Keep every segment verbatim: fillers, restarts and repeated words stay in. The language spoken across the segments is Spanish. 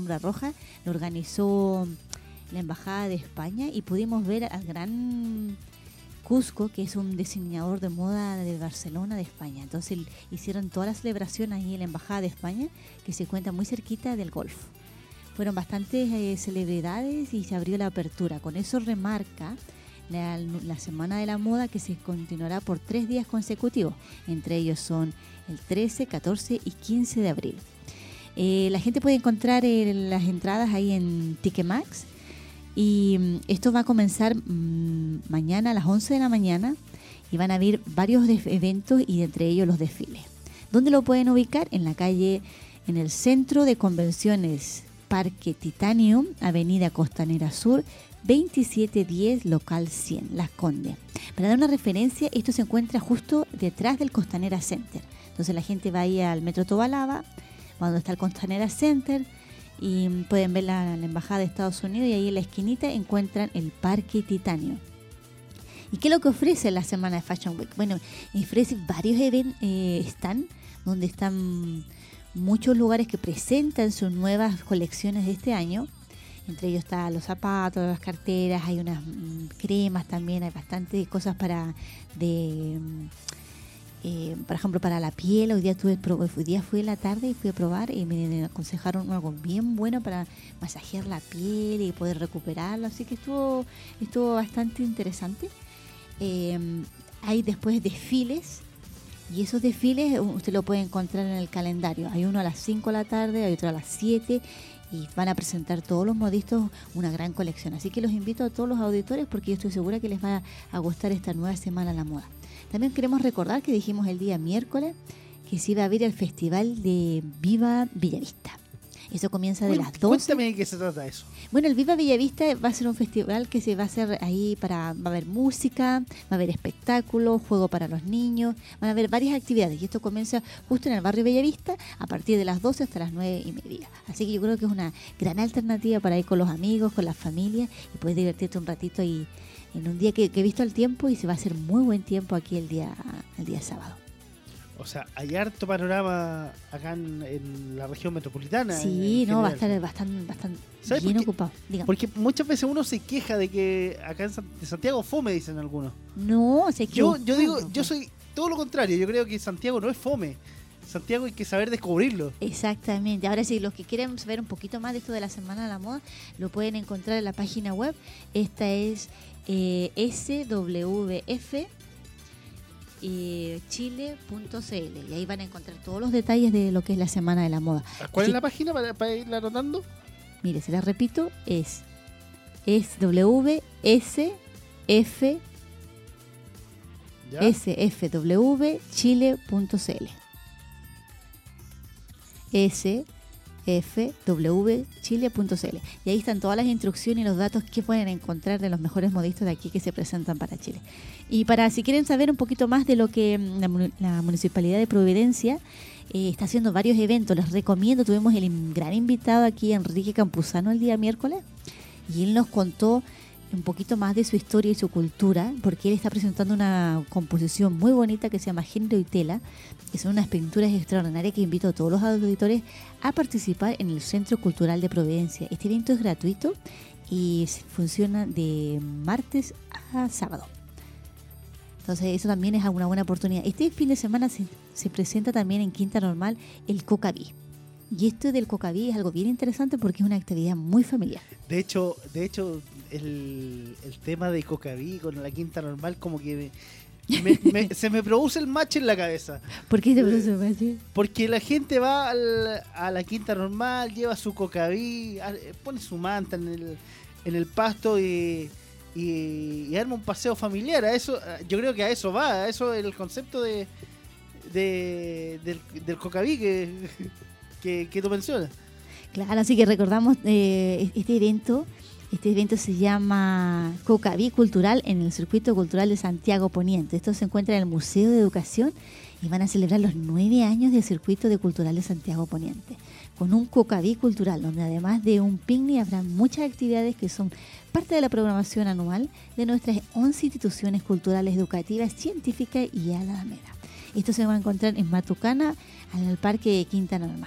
alfombra roja, lo organizó la Embajada de España y pudimos ver al gran Cusco, que es un diseñador de moda de Barcelona, de España. Entonces hicieron toda la celebración ahí en la Embajada de España, que se encuentra muy cerquita del Golf. Fueron bastantes eh, celebridades y se abrió la apertura. Con eso remarca la, la Semana de la Moda, que se continuará por tres días consecutivos. Entre ellos son el trece, catorce y quince de abril. Eh, la gente puede encontrar eh, las entradas ahí en Ticketmax. Y um, esto va a comenzar um, mañana a las once de la mañana y van a haber varios de- eventos y entre ellos los desfiles. ¿Dónde lo pueden ubicar? En la calle, en el Centro de Convenciones Parque Titanium, Avenida Costanera Sur, veintisiete diez, local cien, Las Condes. Para dar una referencia, esto se encuentra justo detrás del Costanera Center. Entonces la gente va ahí al Metro Tobalaba, cuando está el Costanera Center, y pueden ver la, la Embajada de Estados Unidos y ahí en la esquinita encuentran el Parque Titanium. ¿Y qué es lo que ofrece la semana de Fashion Week? Bueno, ofrece varios eventos, eh, están donde están muchos lugares que presentan sus nuevas colecciones de este año. Entre ellos están los zapatos, las carteras, hay unas mm, cremas también, hay bastantes cosas para de... mm, Eh, por ejemplo, para la piel. Hoy día tuve hoy día fui en la tarde y fui a probar y me aconsejaron algo bien bueno para masajear la piel y poder recuperarla, así que estuvo estuvo bastante interesante. Eh, hay después desfiles y esos desfiles usted lo puede encontrar en el calendario. Hay uno a las cinco de la tarde, hay otro a las siete y van a presentar todos los modistas una gran colección, así que los invito a todos los auditores porque yo estoy segura que les va a gustar esta nueva Semana de la Moda. También queremos recordar que dijimos el día miércoles que se iba a abrir el Festival de Viva Villavista. Eso comienza de las doce. Cuéntame de qué se trata eso. Bueno, el Viva Villavista va a ser un festival que se va a hacer ahí para... Va a haber música, va a haber espectáculos, juego para los niños, van a haber varias actividades. Y esto comienza justo en el barrio Villavista a partir de las doce hasta las nueve y media. Así que yo creo que es una gran alternativa para ir con los amigos, con la familia y puedes divertirte un ratito ahí en un día que, que he visto el tiempo y se va a hacer muy buen tiempo aquí el día, el día sábado. O sea, hay harto panorama acá en, en la región metropolitana. Sí, en no, va a general. estar bastante, bastante ¿Sabes bien por qué? ocupado. Dígame. Porque muchas veces uno se queja de que acá en San- de Santiago fome, dicen algunos. No, se Yo, yo digo, equivocaron, yo pues. soy todo lo contrario. Yo creo que Santiago no es fome. Santiago hay que saber descubrirlo. Exactamente. Ahora sí, los que quieren saber un poquito más de esto de la Semana de la Moda, lo pueden encontrar en la página web. Esta es eh, S W F eh, chile punto c l y ahí van a encontrar todos los detalles de lo que es la Semana de la Moda. ¿Cuál Así- es la página para, para irla anotando? Mire, se la repito, es S W S F ¿Ya? S F W chile punto c l. S F W chile punto c l. Y ahí están todas las instrucciones y los datos que pueden encontrar de los mejores modistas de aquí que se presentan para Chile. Y para si quieren saber un poquito más de lo que mm, la, mu- la Municipalidad de Providencia eh, está haciendo varios eventos, les recomiendo, tuvimos el in- gran invitado aquí, Enrique Campuzano, el día miércoles, y él nos contó un poquito más de su historia y su cultura, porque él está presentando una composición muy bonita que se llama Género y Tela, que son unas pinturas extraordinarias que invito a todos los auditores a participar en el Centro Cultural de Providencia. Este evento es gratuito y s- funciona de martes a sábado. Entonces eso también es una buena oportunidad. Este fin de semana se, se presenta también en Quinta Normal el Cocaví. Y esto del Cocaví es algo bien interesante porque es una actividad muy familiar. De hecho, de hecho el, el tema de Cocaví con la Quinta Normal como que me, me- me- se me produce el match en la cabeza. ¿Por qué te produce Machi? Porque la gente va al- a la Quinta Normal, lleva su Cocaví, a- pone su manta en el, en el pasto y, y, y arma un paseo familiar. A eso, yo creo que a eso va, a eso es el concepto de, de del, del Cocaví que, que, que tú mencionas. Claro, así que recordamos eh, este evento. Este evento se llama Cocaví Cultural en el Circuito Cultural de Santiago Poniente. Esto se encuentra en el Museo de Educación y van a celebrar los nueve años del Circuito de Cultural de Santiago Poniente con un Cocaví Cultural, donde además de un picnic habrá muchas actividades que son parte de la programación anual de nuestras once instituciones culturales, educativas, científicas y a la Alameda. Esto se va a encontrar en Matucana, en el Parque de Quinta Normal.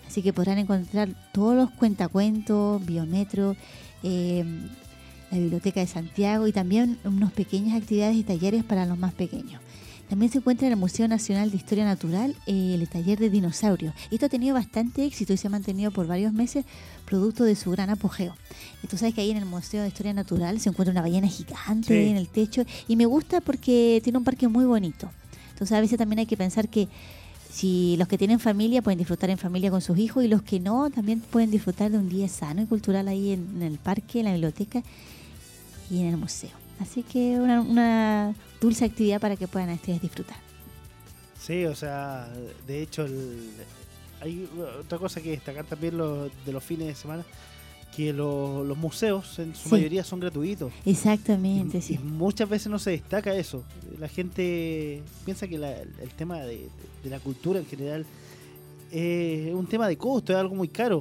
Así que podrán encontrar todos los cuentacuentos, Biometro, eh, la Biblioteca de Santiago y también unas pequeñas actividades y talleres para los más pequeños. También se encuentra en el Museo Nacional de Historia Natural eh, el taller de dinosaurios. Esto ha tenido bastante éxito y se ha mantenido por varios meses, producto de su gran apogeo. Y tú sabes que ahí en el Museo de Historia Natural se encuentra una ballena gigante sí. en el techo y me gusta porque tiene un parque muy bonito. Entonces a veces también hay que pensar que si los que tienen familia pueden disfrutar en familia con sus hijos y los que no también pueden disfrutar de un día sano y cultural ahí en, en el parque, en la biblioteca y en el museo. Así que una, una dulce actividad para que puedan ustedes disfrutar. Sí, o sea, de hecho el, hay otra cosa que destacar también lo, de los fines de semana, que lo, los museos en su sí. mayoría son gratuitos. Exactamente, y, sí. Y muchas veces no se destaca eso. La gente piensa que la, el tema de, de la cultura en general es un tema de costo, es algo muy caro.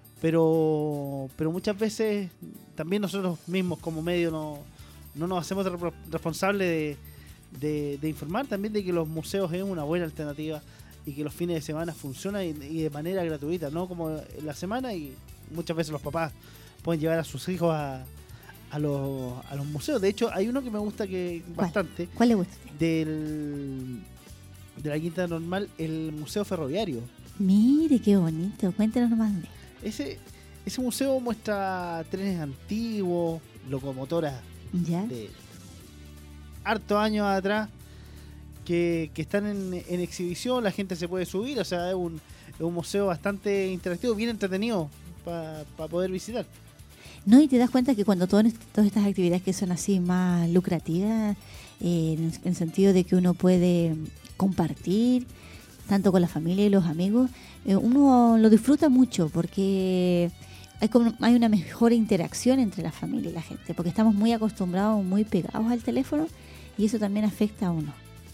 Pero, pero muchas veces también nosotros mismos como medio no, no nos hacemos responsables de, de, de informar también de que los museos es una buena alternativa y que los fines de semana funcionan y, y de manera gratuita, no como en la semana, y muchas veces los papás pueden llevar a sus hijos a, a, los, a los museos. De hecho, hay uno que me gusta que ¿Cuál? bastante. ¿Cuál le gusta? Del, de la Quinta Normal, el Museo Ferroviario. Mire, qué bonito. Cuéntanos nomás de Ese, ese museo muestra trenes antiguos, locomotoras ¿Ya? de hartos años atrás que, que están en, en exhibición. La gente se puede subir, o sea, es un, es un museo bastante interactivo, bien entretenido para pa poder visitar. No, y te das cuenta que cuando todas, todas estas actividades que son así más lucrativas, eh, en, en el sentido de que uno puede compartir tanto con la familia y los amigos, eh, uno lo disfruta mucho porque hay, como, hay una mejor interacción entre la familia y la gente, porque estamos muy acostumbrados, muy pegados al teléfono y eso también afecta a uno.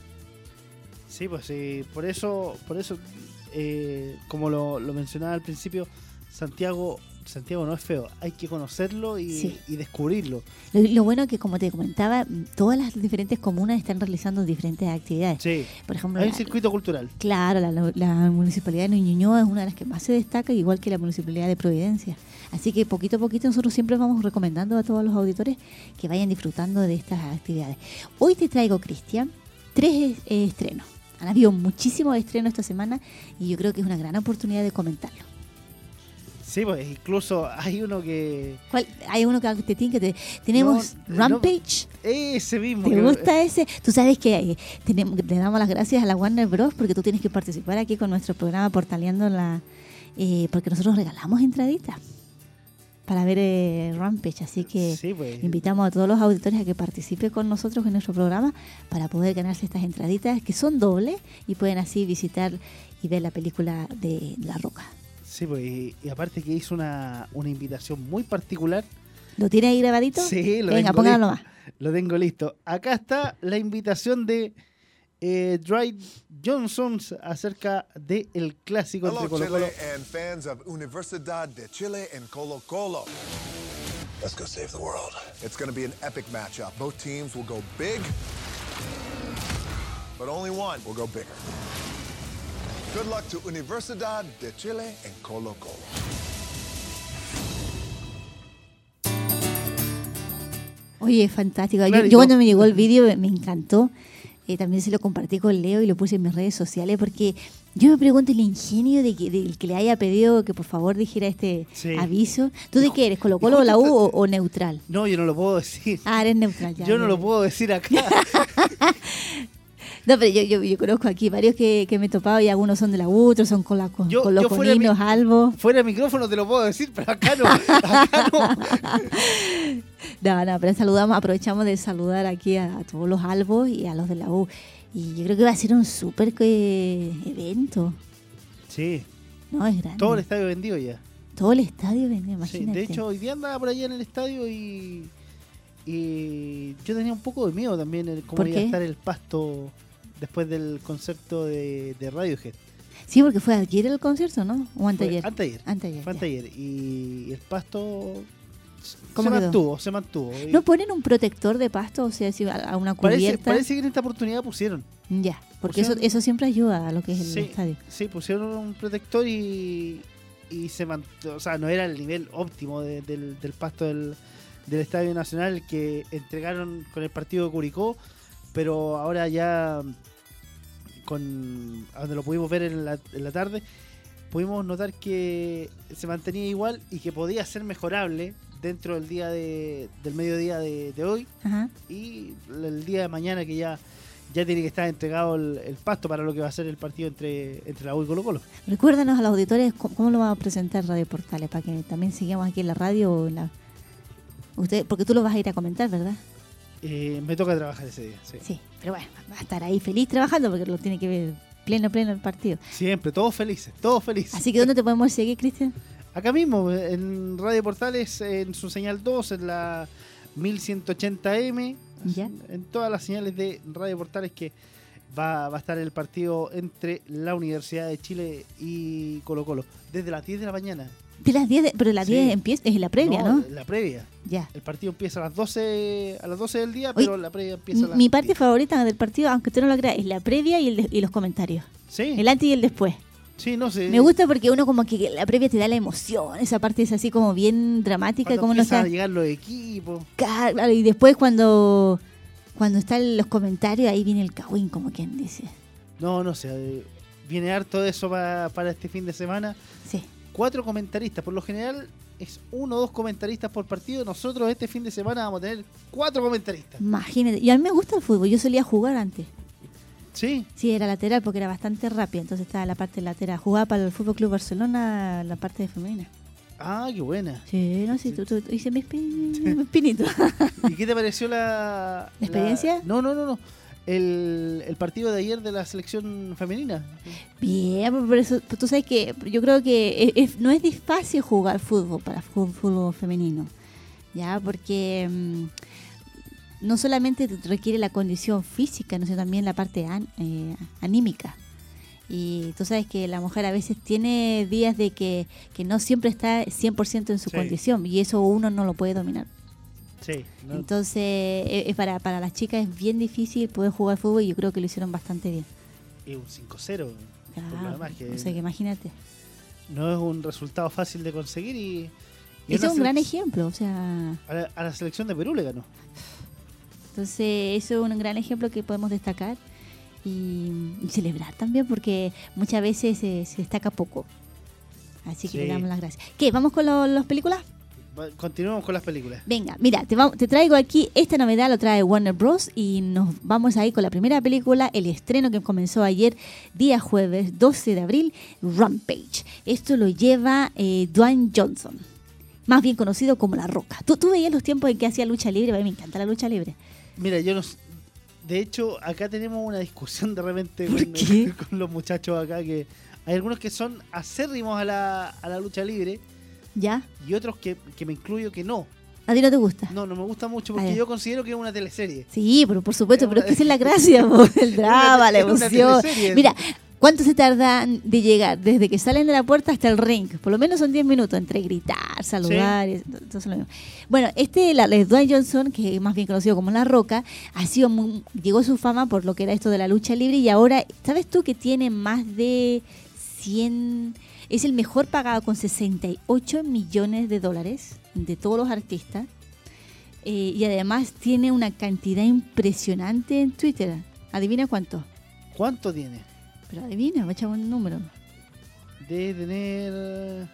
Sí, pues sí, por eso, por eso eh, como lo, lo mencionaba al principio, Santiago Santiago no es feo, hay que conocerlo y, sí. y descubrirlo. Lo, lo bueno es que, como te comentaba, todas las diferentes comunas están realizando diferentes actividades. Sí, por ejemplo, hay la, un circuito cultural. Claro, la, la, la municipalidad de Ñuñoa es una de las que más se destaca, igual que la municipalidad de Providencia. Así que poquito a poquito nosotros siempre vamos recomendando a todos los auditores que vayan disfrutando de estas actividades. Hoy te traigo, Cristian, tres eh, estrenos. Han habido muchísimos estrenos esta semana y yo creo que es una gran oportunidad de comentarlo. Sí, pues incluso hay uno que... ¿Cuál? Hay uno que te tiene que te... Tenemos no, Rampage. No, ese mismo. ¿Te que... gusta ese? Tú sabes que eh, tenemos, le damos las gracias a la Warner Bros. Porque tú tienes que participar aquí con nuestro programa Portaleando la... Eh, porque nosotros regalamos entraditas para ver eh, Rampage. Así que sí, pues. invitamos a todos los auditores a que participen con nosotros en nuestro programa para poder ganarse estas entraditas que son dobles y pueden así visitar y ver la película de La Roca. Sí, pues, y, y aparte que hizo una, una invitación muy particular. ¿Lo tiene ahí grabadito? Sí, lo Venga, tengo póngalo listo. Más. Lo tengo listo. Acá está la invitación de eh, Dwight Johnson acerca del clásico Hello, entre Colo Colo. Chile and fans of Universidad de Chile and Colo Colo. Let's go save the world. It's going to be an epic matchup. Both teams will go big, but only one will go bigger. Good luck to Universidad de Chile and Colo Colo. Oye, fantástico. Claro, yo, yo cuando me llegó el vídeo me encantó. Eh, también se lo compartí con Leo y lo puse en mis redes sociales porque yo me pregunto el ingenio de que, del que le haya pedido que por favor dijera este sí. aviso. ¿Tú de qué eres? ¿Colo Colo o la U o, o neutral? No, yo no lo puedo decir. Ah, eres neutral ya. Yo no lo puedo decir acá. No, pero yo, yo, yo conozco aquí varios que, que me he topado y algunos son de la U, otros son con, la, con, yo, con los coninos, Albo. Fuera de micrófono te lo puedo decir, pero acá no. Acá no. No, no, pero saludamos, aprovechamos de saludar aquí a, a todos los Albos y a los de la U. Y yo creo que va a ser un súper eh, evento. Sí. No, es grande. Todo el estadio vendido ya. Todo el estadio vendido, imagínate. Sí, de hecho, hoy día andaba por allá en el estadio y, y yo tenía un poco de miedo también de cómo iba a estar el pasto después del concierto de, de Radiohead. Sí, porque fue ayer el concierto, ¿no? ¿O anteayer? Fue anteayer. Anteayer. Fue anteayer. Y el pasto ¿Cómo se quedó? mantuvo, se mantuvo. ¿No ponen un protector de pasto? O sea, si a una cubierta. Parece, parece que en esta oportunidad pusieron. Ya, porque pusieron, eso eso siempre ayuda a lo que es el sí, estadio. Sí, pusieron un protector y, y se mant- o sea, no era el nivel óptimo de- del, del pasto del, del Estadio Nacional que entregaron con el partido de Curicó, pero ahora ya con donde lo pudimos ver en la, en la tarde, pudimos notar que se mantenía igual y que podía ser mejorable dentro del día de, del mediodía de, de hoy Ajá. y el día de mañana, que ya ya tiene que estar entregado el, el pasto para lo que va a ser el partido entre, entre la U y Colo Colo. Recuérdanos a los auditores cómo, cómo lo va a presentar Radio Portales, para que también sigamos aquí en la radio. O en la... Usted, porque tú lo vas a ir a comentar, ¿verdad? Eh, me toca trabajar ese día, sí. Sí, pero bueno, va a estar ahí feliz trabajando porque lo tiene que ver pleno, pleno el partido. Siempre, todos felices, todos felices. Así que, ¿dónde te podemos seguir, Cristian? Acá mismo, en Radio Portales, en su señal dos, en la mil ciento ochenta eme, Ya. en todas las señales de Radio Portales, que va, va a estar el partido entre la Universidad de Chile y Colo Colo, desde las diez de la mañana. De las diez, de- pero las Sí. diez empieza, es la previa, ¿no? La previa. Ya. El partido empieza a las doce, a las doce del día, Oye, pero la previa empieza a las Mi parte diez. favorita del partido, aunque usted no lo crea, es la previa y, el de- y los comentarios. Sí, El antes y el después. sí, no sé. Me gusta porque uno como que la previa te da la emoción, esa parte es así como bien dramática, Cuando como uno empiezan está... a llegar los equipos. Claro, y después cuando cuando están los comentarios, ahí viene el cagüín, como quien dice. No, no sé. eh, Viene harto de eso para, para este fin de semana. Sí. Cuatro comentaristas. Por lo general es uno o dos comentaristas por partido. Nosotros este fin de semana vamos a tener cuatro comentaristas. Imagínate. Y a mí me gusta el fútbol, yo solía jugar antes. Sí, Sí, era lateral porque era bastante rápido, entonces estaba la parte lateral. Jugaba para el Fútbol Club Barcelona la parte de femenina. ah, qué buena. Sí, no sé, Sí. tú, tú, tú hice mis pin- pinitos. ¿Y qué te pareció la... ¿La experiencia? No, no, no, no. El, el partido de ayer de la selección femenina. Bien, por eso tú sabes que yo creo que es- es- no es dis- fácil jugar fútbol para fu- fútbol femenino, ya, porque mm, no solamente te requiere la condición física, sino también la parte an- eh, anímica. Y tú sabes que la mujer a veces tiene días de que, que no siempre está cien por ciento en su Sí. condición y eso uno no lo puede dominar. Sí. ¿no? Entonces, eh, eh, para, para las chicas es bien difícil poder jugar fútbol y yo creo que lo hicieron bastante bien. Es un cinco cero. por lo Ah, demás, que o sea que imagínate. no es un resultado fácil de conseguir. Y, y Ese una es un gran selec- ejemplo, o sea, A la, a la selección de Perú le ganó. entonces eso es un gran ejemplo que podemos destacar y, y celebrar también porque muchas veces se, se destaca poco. Así que Sí. le damos las gracias. ¿Qué? ¿Vamos con lo- las películas? Va- Continuemos con las películas. Venga, mira, te, va- te traigo aquí esta novedad, lo trae Warner Bros. Y nos vamos ahí con la primera película, el estreno que comenzó ayer, día jueves, doce de abril, Rampage. Esto lo lleva eh, Dwayne Johnson, más bien conocido como La Roca. ¿Tú, tú veías los tiempos en que hacía lucha libre? A mí me encanta la lucha libre. Mira, yo no s- de hecho, acá tenemos una discusión de repente ¿Por con, qué? con los muchachos acá, que hay algunos que son acérrimos a la, a la lucha libre ¿Ya? y otros que, que me incluyo que no. ¿A ti no te gusta? No, no me gusta mucho A porque ver. yo considero que es una teleserie. Sí, pero por supuesto, Es pero es una- que esa es la gracia, po, el drama, la es una emoción. teleserie. Mira, ¿cuánto se tardan de llegar desde que salen de la puerta hasta el ring? Por lo menos son diez minutos entre gritar, saludar, y todo eso lo mismo. Bueno, este, la, la Dwayne Johnson, que es más bien conocido como La Roca, ha sido muy- llegó a su fama por lo que era esto de la lucha libre y ahora, ¿sabes tú que tiene más de cien... Es el mejor pagado con sesenta y ocho millones de dólares de todos los artistas. Eh, y además tiene una cantidad impresionante en Twitter. ¿Adivina cuánto? ¿Cuánto tiene? Pero adivina, va a echar un número. Debe tener eh,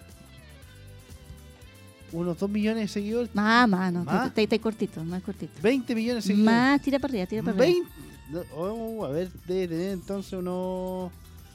unos dos millones de seguidores. Más, más, no. ¿Más? Está, está cortito, más cortito. veinte millones de seguidores. Más, tira para arriba, tira para arriba. veinte. No, oh, a ver, debe tener entonces unos.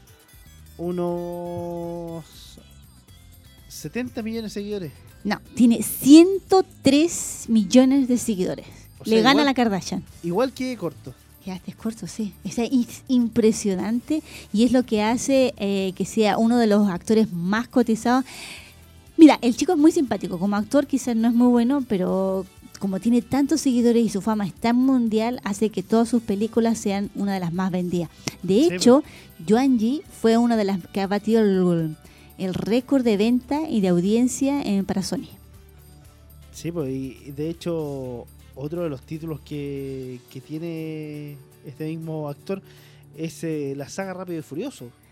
Unos. setenta millones de seguidores. No, tiene ciento tres millones de seguidores. O Le sea, gana igual- la Kardashian. Igual que corto. Quedaste corto, sí. Es impresionante y es lo que hace eh, que sea uno de los actores más cotizados. Mira, el chico es muy simpático. Como actor quizás no es muy bueno, pero como tiene tantos seguidores y su fama es tan mundial, hace que todas sus películas sean una de las más vendidas. De Sí, hecho, Yuanji fue una de las que ha batido el, el récord de venta y de audiencia en, para Sony. Sí, pues, y de hecho, otro de los títulos que, que tiene este mismo actor es eh, la saga Rápido y Furioso,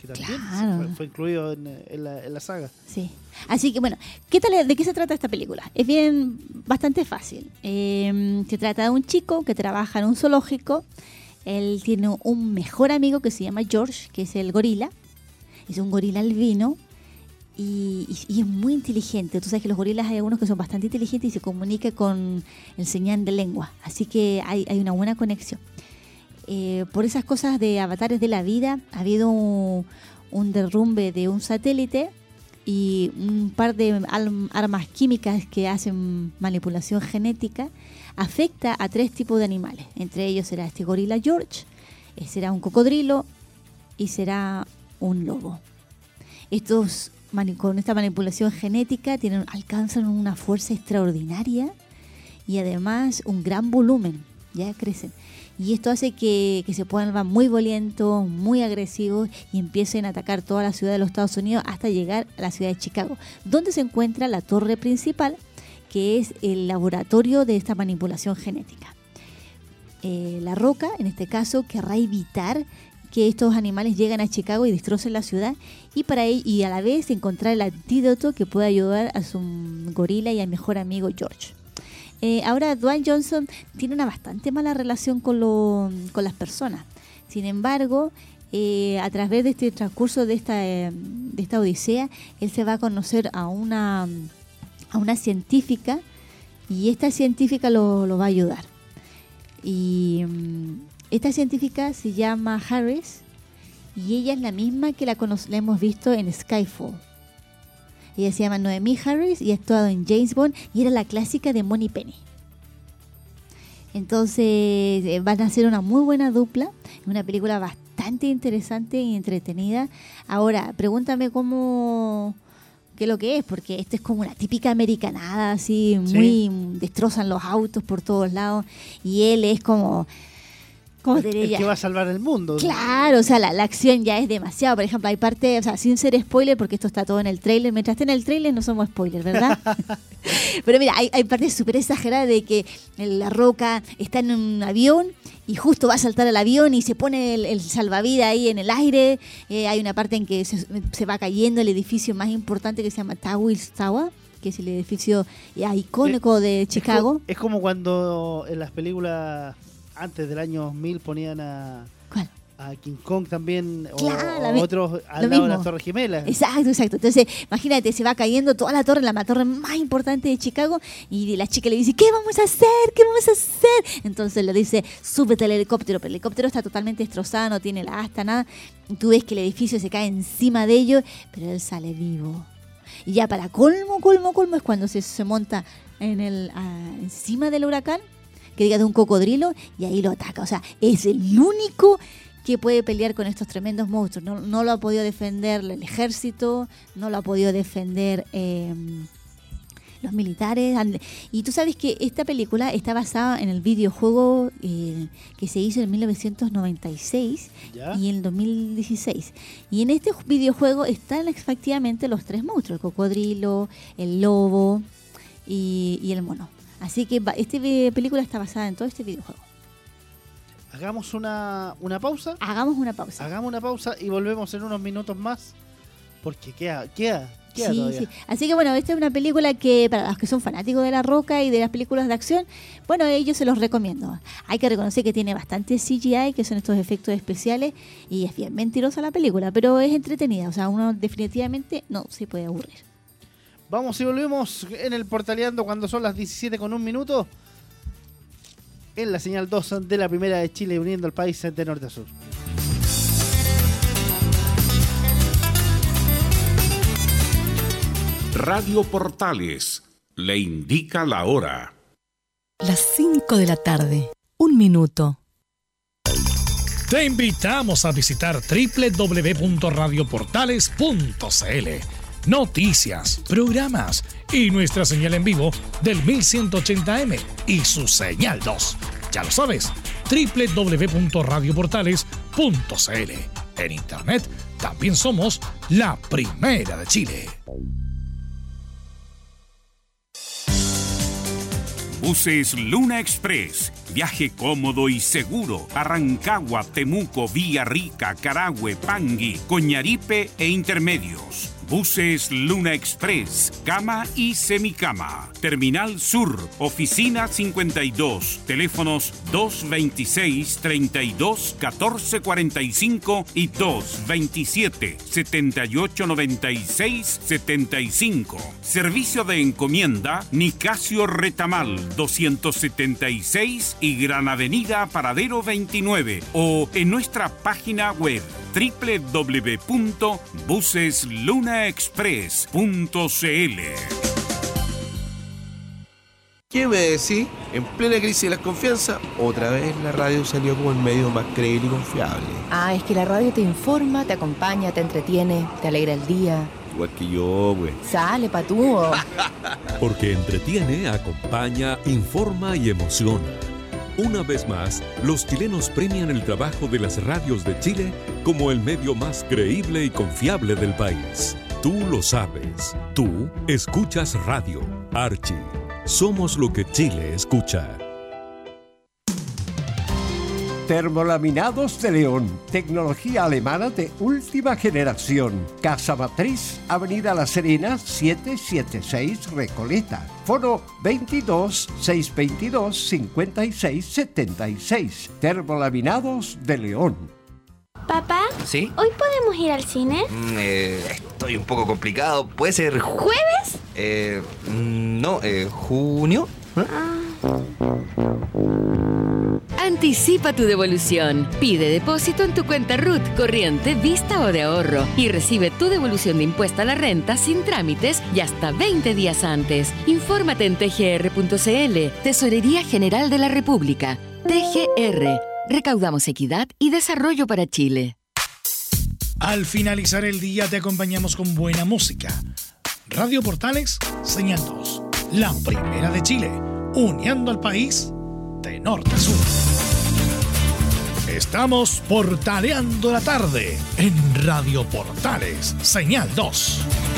que también Claro. fue, fue incluido en, en, la, en la saga. Sí. Así que bueno, ¿qué tal, ¿de qué se trata esta película? Es bien, bastante fácil. Eh, se trata de un chico que trabaja en un zoológico. Él tiene un mejor amigo que se llama George, que es el gorila. Es un gorila albino y, y, y es muy inteligente. Tú sabes que los gorilas hay algunos que son bastante inteligentes y se comunica con el señal de lengua. Así que hay, hay una buena conexión. Eh, por esas cosas de avatares de la vida, ha habido un, un derrumbe de un satélite y un par de al- armas químicas que hacen manipulación genética afecta a tres tipos de animales. Entre ellos será este gorila George, eh, será un cocodrilo y será un lobo. Estos mani- con esta manipulación genética tienen, alcanzan una fuerza extraordinaria y además un gran volumen, ya crecen. Y esto hace que, que se vuelvan muy violentos, muy agresivos y empiecen a atacar toda la ciudad de los Estados Unidos hasta llegar a la ciudad de Chicago, donde se encuentra la torre principal, que es el laboratorio de esta manipulación genética. Eh, la Roca, en este caso, querrá evitar que estos animales lleguen a Chicago y destrocen la ciudad y para ello, y a la vez encontrar el antídoto que pueda ayudar a su gorila y al mejor amigo George. Eh, ahora Dwayne Johnson tiene una bastante mala relación con, lo, con las personas. Sin embargo, eh, a través de este transcurso de esta, eh, de esta odisea, él se va a conocer a una, a una científica y esta científica lo, lo va a ayudar. Y um, esta científica se llama Harris y ella es la misma que la, cono- la hemos visto en Skyfall. Ella se llama Noemí Harris y ha actuado en James Bond y era la clásica de Moneypenny. Entonces eh, van a hacer una muy buena dupla, una película bastante interesante y entretenida. Ahora, pregúntame cómo, qué es lo que es, porque esto es como una típica americanada, así, Sí. muy, destrozan los autos por todos lados y él es como... ¿Cómo te El diría? que va a salvar el mundo. Claro, o sea, la, la acción ya es demasiado. Por ejemplo, hay parte, o sea, sin ser spoiler, porque esto está todo en el tráiler. Mientras esté en el tráiler no somos spoilers, ¿verdad? Pero mira, hay, hay partes súper exageradas de que La Roca está en un avión y justo va a saltar al avión y se pone el, el salvavidas ahí en el aire. Eh, hay una parte en que se, se va cayendo el edificio más importante que se llama Towers Tower, que es el edificio ya icónico de Chicago. Es, co- es como cuando en las películas antes del año dos mil ponían a, ¿Cuál? a King Kong también o, Claro, o la mi- otros al lo lado de mismo. las Torres Gemelas. Exacto, exacto. Entonces, imagínate, se va cayendo toda la torre, la torre más importante de Chicago, y la chica le dice, ¿qué vamos a hacer? ¿Qué vamos a hacer? Entonces le dice, súbete al helicóptero, pero el helicóptero está totalmente destrozado, no tiene la asta, nada. Y tú ves que el edificio se cae encima de ellos, pero él sale vivo. Y ya para colmo, colmo, colmo, es cuando se, se monta en el ah, encima del huracán, que diga de un cocodrilo, y ahí lo ataca. O sea, es el único que puede pelear con estos tremendos monstruos. No, no lo ha podido defender el ejército, no lo ha podido defender eh, los militares. Y tú sabes que esta película está basada en el videojuego eh, que se hizo en mil novecientos noventa y seis ¿Ya? y en el dos mil dieciséis. Y en este videojuego están efectivamente los tres monstruos, el cocodrilo, el lobo y, y el mono. Así que esta película está basada en todo este videojuego. Hagamos una, una pausa. Hagamos una pausa. Hagamos una pausa y volvemos en unos minutos más. Porque queda, queda, queda Sí, todavía. sí. Así que bueno, esta es una película que para los que son fanáticos de La Roca y de las películas de acción, bueno, ellos se los recomiendo. Hay que reconocer que tiene bastante C G I, que son estos efectos especiales, y es bien mentirosa la película, pero es entretenida. O sea, uno definitivamente no se puede aburrir. Vamos y volvemos en el Portaleando cuando son las diecisiete con un minuto. En la señal dos de la Primera de Chile, uniendo al país de norte a sur. Radio Portales le indica la hora. Las cinco de la tarde, un minuto. Te invitamos a visitar doble u doble u doble u punto radio portales punto c l. Noticias, programas y nuestra señal en vivo del mil ciento ochenta eme y su señal dos. Ya lo sabes, doble u doble u doble u punto radio portales punto c l. En internet también somos la primera de Chile. Buses Luna Express. Viaje cómodo y seguro a Rancagua, Temuco, Villarrica, Carahue, Pangui, Coñaripe e Intermedios. Buses Luna Express, cama y semicama. Terminal Sur, oficina cincuenta y dos, teléfonos dos veintiséis, treinta y dos, catorce cuarenta y cinco y dos veintisiete, setenta y ocho noventa y seis, setenta y cinco. Servicio de encomienda Nicasio Retamal doscientos setenta y seis y Gran Avenida Paradero veintinueve o en nuestra página web doble u doble u doble u punto buses luna express punto c l. ¿Qué me decís? En plena crisis de la confianza, otra vez la radio salió como el medio más creíble y confiable. Ah, es que la radio te informa, te acompaña, te entretiene, te alegra el día. Igual que yo, güey. Sale, patúo. Porque entretiene, acompaña, informa y emociona. Una vez más, los chilenos premian el trabajo de las radios de Chile como el medio más creíble y confiable del país. Tú lo sabes. Tú escuchas radio. Archie. Somos lo que Chile escucha. Termolaminados de León, tecnología alemana de última generación. Casa Matriz, Avenida La Serena, setecientos setenta y seis Recoleta. Foro veintidós, seiscientos veintidós, cincuenta y seis setenta y seis. Termolaminados de León. Papá, ¿sí? ¿Hoy podemos ir al cine? Mm, eh, estoy un poco complicado. ¿Puede ser... ¿Jueves? Eh, no, eh, junio. ¿Eh? Ah. Anticipa tu devolución. Pide depósito en tu cuenta R U T, corriente, vista o de ahorro y recibe tu devolución de impuesto a la renta sin trámites y hasta veinte días antes. Infórmate en t g r punto c l. Tesorería General de la República. T G R. Recaudamos equidad y desarrollo para Chile. Al finalizar el día te acompañamos con buena música. Radio Portales, señal dos. La primera de Chile, uniendo al país de norte a sur. Estamos portaleando la tarde en Radio Portales, señal dos.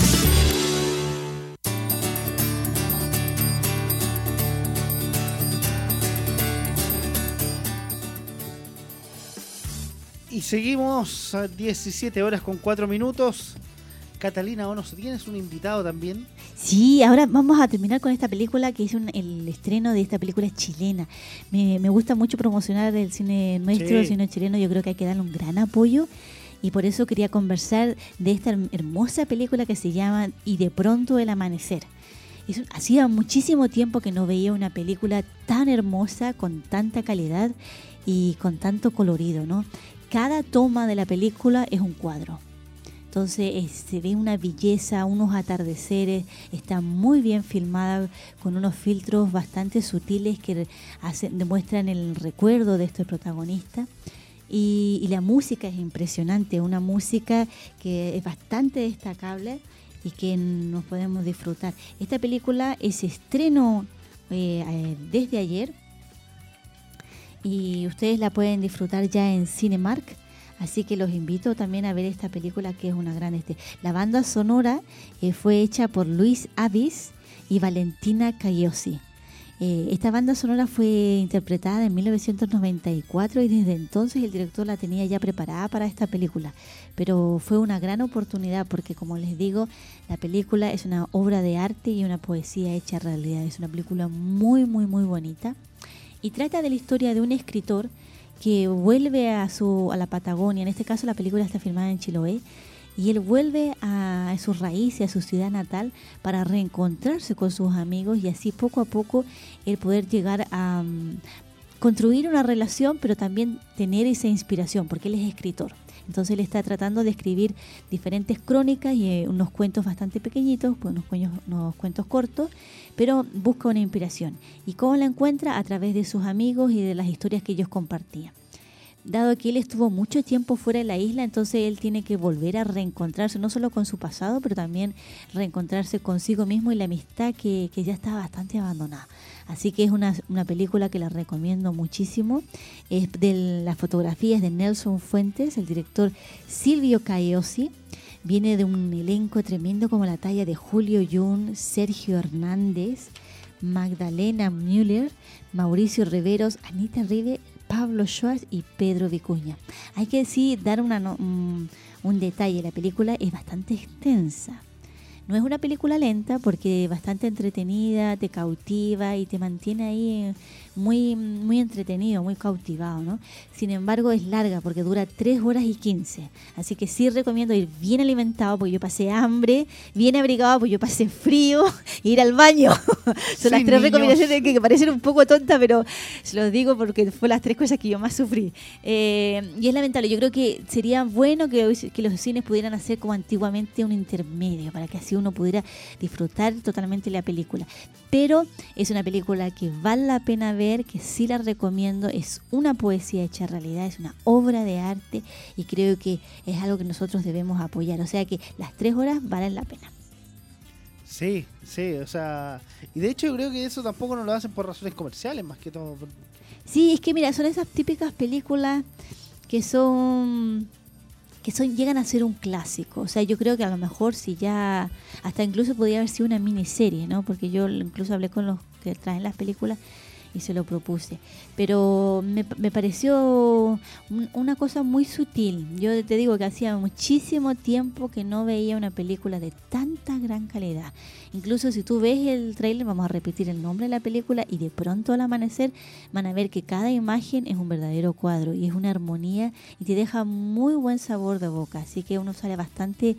Y seguimos a diecisiete horas con cuatro minutos. Catalina Onos, ¿tienes un invitado también? Sí, ahora vamos a terminar con esta película que es un, el estreno de esta película es chilena. Me, me gusta mucho promocionar el cine nuestro, sí. El cine chileno. Yo creo que hay que darle un gran apoyo y por eso quería conversar de esta hermosa película que se llama Y de pronto el amanecer. Es, hacía muchísimo tiempo que no veía una película tan hermosa, con tanta calidad y con tanto colorido, ¿no? Cada toma de la película es un cuadro. Entonces eh, se ve una belleza, unos atardeceres, está muy bien filmada con unos filtros bastante sutiles que hacen, demuestran el recuerdo de este protagonista. Y, y la música es impresionante, una música que es bastante destacable y que nos podemos disfrutar. Esta película es estreno eh, eh, desde ayer y ustedes la pueden disfrutar ya en Cinemark. Así que los invito también a ver esta película que es una gran... Este. La banda sonora eh, fue hecha por Luis Avis y Valentina Cagliosi. Eh, esta banda sonora fue interpretada en mil novecientos noventa y cuatro y desde entonces el director la tenía ya preparada para esta película. Pero fue una gran oportunidad porque, como les digo, la película es una obra de arte y una poesía hecha realidad. Es una película muy, muy, muy bonita. Y trata de la historia de un escritor que vuelve a su a la Patagonia. En este caso la película está filmada en Chiloé y él vuelve a, a sus raíces, a su ciudad natal para reencontrarse con sus amigos y así poco a poco el poder llegar a um, construir una relación, pero también tener esa inspiración porque él es escritor. Entonces él está tratando de escribir diferentes crónicas y eh, unos cuentos bastante pequeñitos, pues unos, cuentos, unos cuentos cortos, pero busca una inspiración. ¿Y cómo la encuentra? A través de sus amigos y de las historias que ellos compartían. Dado que él estuvo mucho tiempo fuera de la isla, entonces él tiene que volver a reencontrarse, no solo con su pasado, pero también reencontrarse consigo mismo y la amistad que, que ya está bastante abandonada. Así que es una, una película que la recomiendo muchísimo. Es de las fotografías de Nelson Fuentes, el director Silvio Cagliosi. Viene de un elenco tremendo como la talla de Julio Jun, Sergio Hernández, Magdalena Müller, Mauricio Riveros, Anita Rive, Pablo Schwartz y Pedro Vicuña. Hay que decir, dar una, no, un, un detalle, la película es bastante extensa. No es una película lenta porque es bastante entretenida, te cautiva y te mantiene ahí muy, muy entretenido, muy cautivado, ¿no? Sin embargo, es larga porque dura tres horas y quince. Así que sí recomiendo ir bien alimentado porque yo pasé hambre, bien abrigado porque yo pasé frío, e ir al baño. Son sí, las tres niños. recomendaciones que, que parecen un poco tontas, pero se los digo porque fue las tres cosas que yo más sufrí. Eh, y es lamentable. Yo creo que sería bueno que, que los cines pudieran hacer como antiguamente un intermedio para que así uno pudiera disfrutar totalmente la película. Pero es una película que vale la pena ver, que sí la recomiendo. Es una poesía hecha realidad, es una obra de arte y creo que es algo que nosotros debemos apoyar. O sea que las tres horas valen la pena. Sí, sí, o sea, y de hecho yo creo que eso tampoco no lo hacen por razones comerciales, más que todo. Sí, es que mira, son esas típicas películas que son... que son llegan a ser un clásico. O sea, yo creo que a lo mejor si ya, hasta incluso podría haber sido una miniserie, ¿no? Porque yo incluso hablé con los que traen las películas y se lo propuse. Pero me, me pareció un, una cosa muy sutil. Yo te digo que hacía muchísimo tiempo que no veía una película de tanta gran calidad. Incluso si tú ves el tráiler, vamos a repetir el nombre de la película, y de pronto al amanecer van a ver que cada imagen es un verdadero cuadro y es una armonía y te deja muy buen sabor de boca. Así que uno sale bastante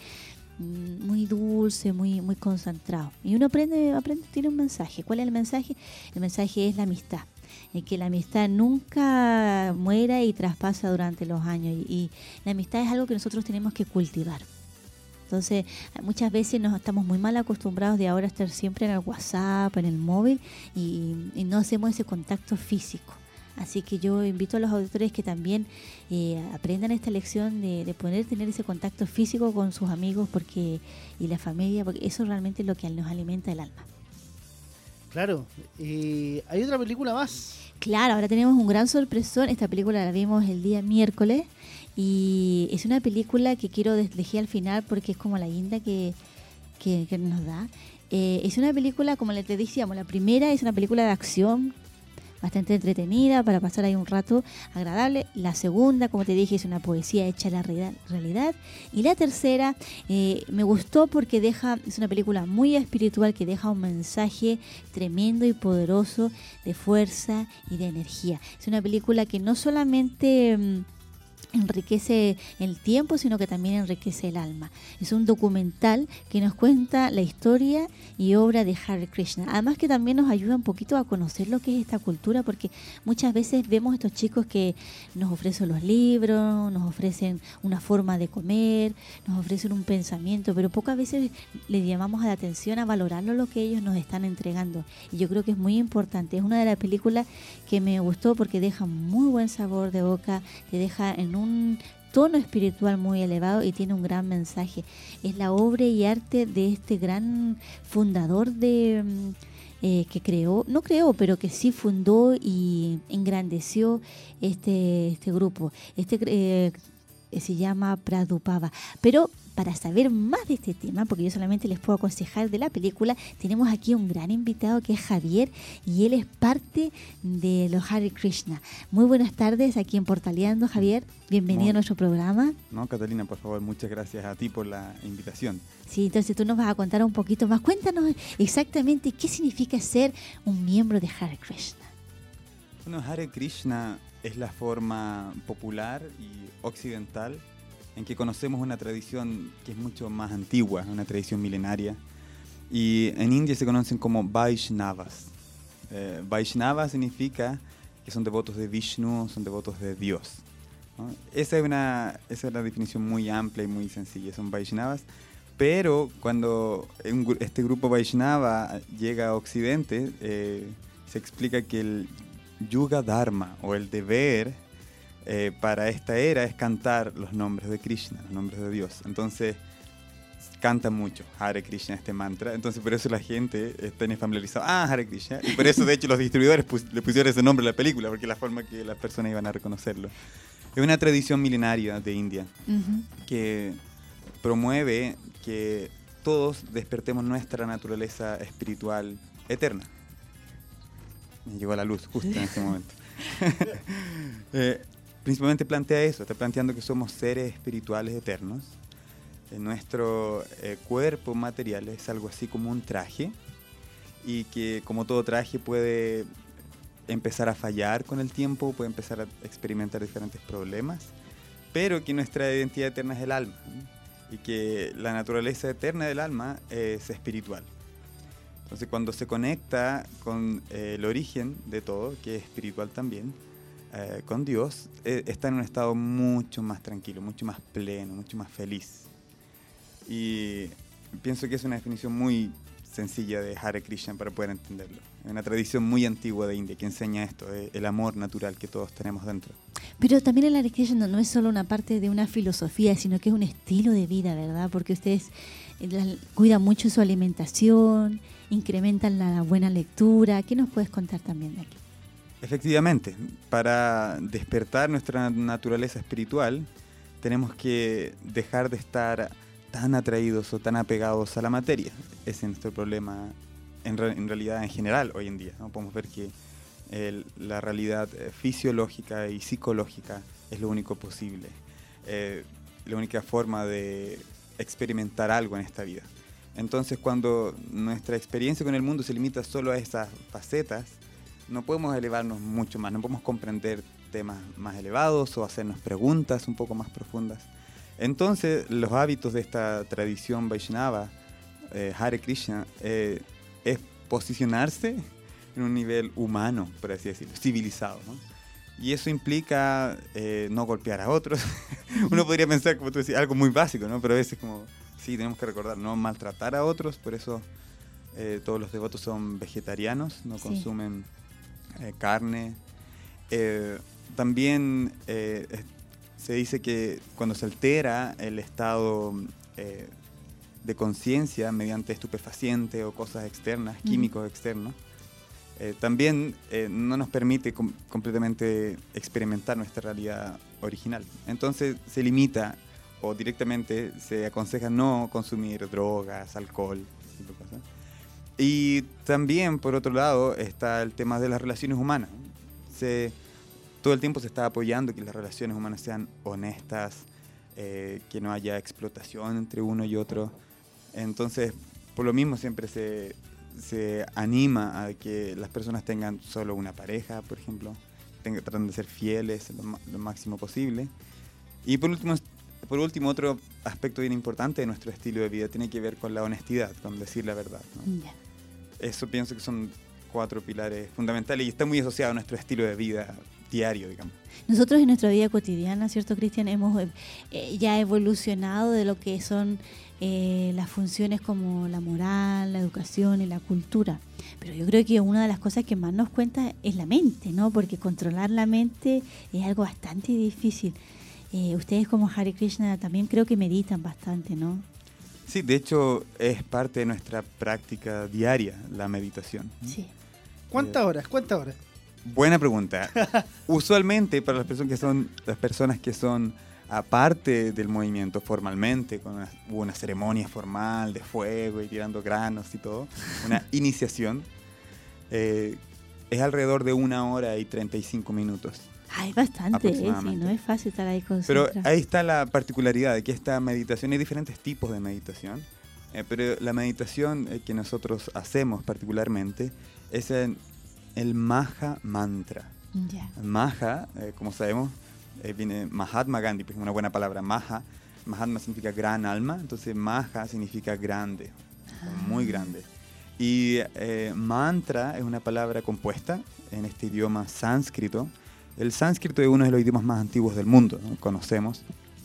muy dulce, muy muy concentrado. Y uno aprende, aprende, tiene un mensaje. ¿Cuál es el mensaje? El mensaje es la amistad. Es que la amistad nunca muera y traspasa durante los años. Y, y la amistad es algo que nosotros tenemos que cultivar. Entonces, muchas veces nos estamos muy mal acostumbrados de ahora estar siempre en el WhatsApp, en el móvil, y, y no hacemos ese contacto físico. Así que yo invito a los auditores que también eh, aprendan esta lección de, de poder tener ese contacto físico con sus amigos porque y la familia, porque eso realmente es lo que nos alimenta el alma. Claro. Eh, ¿Hay otra película más? Claro, ahora tenemos un gran sorpresón. Esta película la vimos el día miércoles y es una película que quiero dejar al final porque es como la guinda que, que, que nos da. Eh, es una película, como les decíamos, la primera es una película de acción bastante entretenida para pasar ahí un rato agradable. La segunda, como te dije, es una poesía hecha a la realidad. Y la tercera eh, me gustó porque deja es una película muy espiritual que deja un mensaje tremendo y poderoso de fuerza y de energía. Es una película que no solamente mmm, enriquece el tiempo, sino que también enriquece el alma. Es un documental que nos cuenta la historia y obra de Hare Krishna. Además que también nos ayuda un poquito a conocer lo que es esta cultura, porque muchas veces vemos estos chicos que nos ofrecen los libros, nos ofrecen una forma de comer, nos ofrecen un pensamiento, pero pocas veces le llamamos a la atención a valorarlo lo que ellos nos están entregando. Y yo creo que es muy importante. Es una de las películas que me gustó porque deja muy buen sabor de boca, te deja en un un tono espiritual muy elevado y tiene un gran mensaje. Es la obra y arte de este gran fundador de eh, que creó, no creó, pero que sí fundó y engrandeció este, este grupo. Este eh, se llama Prabhupada. Pero para saber más de este tema, porque yo solamente les puedo aconsejar de la película, tenemos aquí un gran invitado que es Javier y él es parte de los Hare Krishna. Muy buenas tardes aquí en Portaleando, Javier. Bienvenido Muy. a nuestro programa. No, Catalina, por favor, muchas gracias a ti por la invitación. Sí, entonces tú nos vas a contar un poquito más. Cuéntanos exactamente qué significa ser un miembro de Hare Krishna. Bueno, Hare Krishna es la forma popular y occidental en que conocemos una tradición que es mucho más antigua, una tradición milenaria. Y en India se conocen como Vaishnavas. Eh, Vaishnava significa que son devotos de Vishnu, son devotos de Dios, ¿no? Esa es una, esa es una definición muy amplia y muy sencilla, son Vaishnavas. Pero cuando un, este grupo Vaishnava llega a Occidente, eh, se explica que el Yuga Dharma, o el deber Eh, para esta era, es cantar los nombres de Krishna, los nombres de Dios. Entonces, canta mucho Hare Krishna, este mantra. Entonces, por eso la gente está familiarizada. Ah, Hare Krishna. Y por eso, de hecho, los distribuidores pus le pusieron ese nombre a la película, porque es la forma que las personas iban a reconocerlo. Es una tradición milenaria de India uh-huh. que promueve que todos despertemos nuestra naturaleza espiritual eterna. me llegó la luz justo en este momento. eh, principalmente plantea eso, está planteando que somos seres espirituales eternos. Eh, nuestro eh, cuerpo material es algo así como un traje, y que como todo traje puede empezar a fallar con el tiempo, puede empezar a experimentar diferentes problemas, pero que nuestra identidad eterna es el alma, ¿no? Y que la naturaleza eterna del alma es espiritual. Entonces, cuando se conecta con eh, el origen de todo, que es espiritual también, eh, con Dios, eh, está en un estado mucho más tranquilo, mucho más pleno, mucho más feliz. Y pienso que es una definición muy sencilla de Hare Krishna para poder entenderlo. Es una tradición muy antigua de India que enseña esto, eh, el amor natural que todos tenemos dentro. Pero también el Hare Krishna no es solo una parte de una filosofía, sino que es un estilo de vida, ¿verdad? Porque ustedes eh, cuidan mucho su alimentación, incrementan la buena lectura. ¿Qué nos puedes contar también de aquí? Efectivamente, para despertar nuestra naturaleza espiritual, tenemos que dejar de estar tan atraídos o tan apegados a la materia. Ese es nuestro problema en, re en realidad en general hoy en día, ¿no? Podemos ver que el, la realidad eh, fisiológica y psicológica es lo único posible, eh, la única forma de experimentar algo en esta vida. Entonces, cuando nuestra experiencia con el mundo se limita solo a esas facetas, no podemos elevarnos mucho más, no podemos comprender temas más elevados o hacernos preguntas un poco más profundas. Entonces, los hábitos de esta tradición Vaishnava, eh, Hare Krishna, eh, es posicionarse en un nivel humano, por así decirlo, civilizado, ¿no? Y eso implica eh, no golpear a otros. Uno podría pensar, como tú decías, algo muy básico, ¿no? Pero a veces como, sí, tenemos que recordar, no maltratar a otros, por eso eh, todos los devotos son vegetarianos, no sí. consumen eh, carne. Eh, también eh, se dice que cuando se altera el estado eh, de conciencia mediante estupefacientes o cosas externas, mm. químicos externos, eh, también eh, no nos permite com completamente experimentar nuestra realidad original. Entonces se limita o directamente se aconseja no consumir drogas, alcohol, tipo de cosas. Y también, por otro lado, está el tema de las relaciones humanas. Se, todo el tiempo se está apoyando que las relaciones humanas sean honestas, eh, que no haya explotación entre uno y otro. Entonces, por lo mismo siempre se, se anima a que las personas tengan solo una pareja, por ejemplo, tengan, tratan de ser fieles lo, lo máximo posible. Y por último, por último, otro aspecto bien importante de nuestro estilo de vida tiene que ver con la honestidad, con decir la verdad, ¿no? Yeah. Eso pienso que son cuatro pilares fundamentales y está muy asociado a nuestro estilo de vida diario, digamos. Nosotros en nuestra vida cotidiana, ¿cierto, Cristian? Hemos eh, ya evolucionado de lo que son eh, las funciones como la moral, la educación y la cultura. Pero yo creo que una de las cosas que más nos cuenta es la mente, ¿no? Porque controlar la mente es algo bastante difícil. Eh, ustedes como Hare Krishna también creo que meditan bastante, ¿no? Sí, de hecho es parte de nuestra práctica diaria, la meditación. Sí. ¿Cuántas eh, horas? ¿Cuántas horas? Buena pregunta. Usualmente para las personas que son las personas que son aparte del movimiento formalmente, con una, una ceremonia formal de fuego y tirando granos y todo, una iniciación, eh, es alrededor de una hora y treinta y cinco minutos. Ay, bastante, eh, sí, no es fácil estar ahí concentrado. Pero ahí está la particularidad de que esta meditación, hay diferentes tipos de meditación, eh, pero la meditación eh, que nosotros hacemos particularmente es en el Maha Mantra. Yeah. Maha, eh, como sabemos, eh, viene Mahatma Gandhi, pues una buena palabra. Maha, Mahatma significa gran alma, entonces Maha significa grande, ah. muy grande. Y eh, mantra es una palabra compuesta en este idioma sánscrito. El sánscrito es uno de los idiomas más antiguos del mundo, ¿no? Conocemos.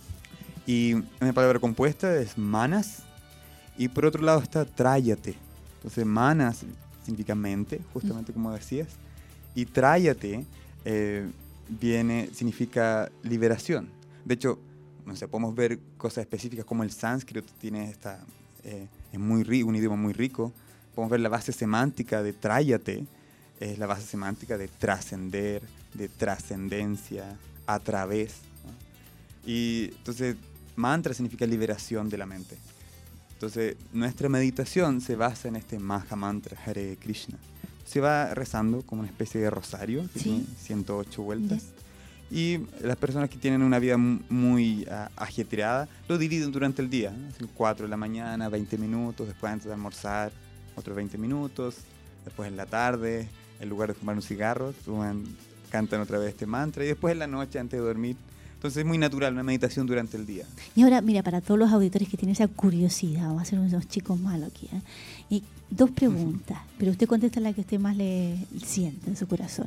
Y una palabra compuesta es manas. Y por otro lado está tráyate. Entonces manas significa mente, justamente como decías. Y tráyate eh, viene, significa liberación. De hecho, no sé, podemos ver cosas específicas como el sánscrito tiene esta, eh, es muy rico, un idioma muy rico. Podemos ver la base semántica de tráyate, es la base semántica de trascender, de trascendencia, a través, ¿no? Y entonces mantra significa liberación de la mente. Entonces nuestra meditación se basa en este Maha Mantra, Hare Krishna. se va rezando como una especie de rosario, que Sí. tiene ciento ocho vueltas. Yes. Y las personas que tienen una vida mu- muy uh, ajetreada lo dividen durante el día, ¿no? Hacen cuatro de la mañana, veinte minutos, después antes de almorzar, otros veinte minutos, después en la tarde, en lugar de fumar un cigarro, fuman, cantan otra vez este mantra, y después en la noche antes de dormir. Entonces es muy natural, una meditación durante el día. Y ahora, mira, para todos los auditores que tienen esa curiosidad, vamos a ser unos chicos malos aquí, ¿eh? Y dos preguntas, pero usted contesta la que usted más le siente en su corazón.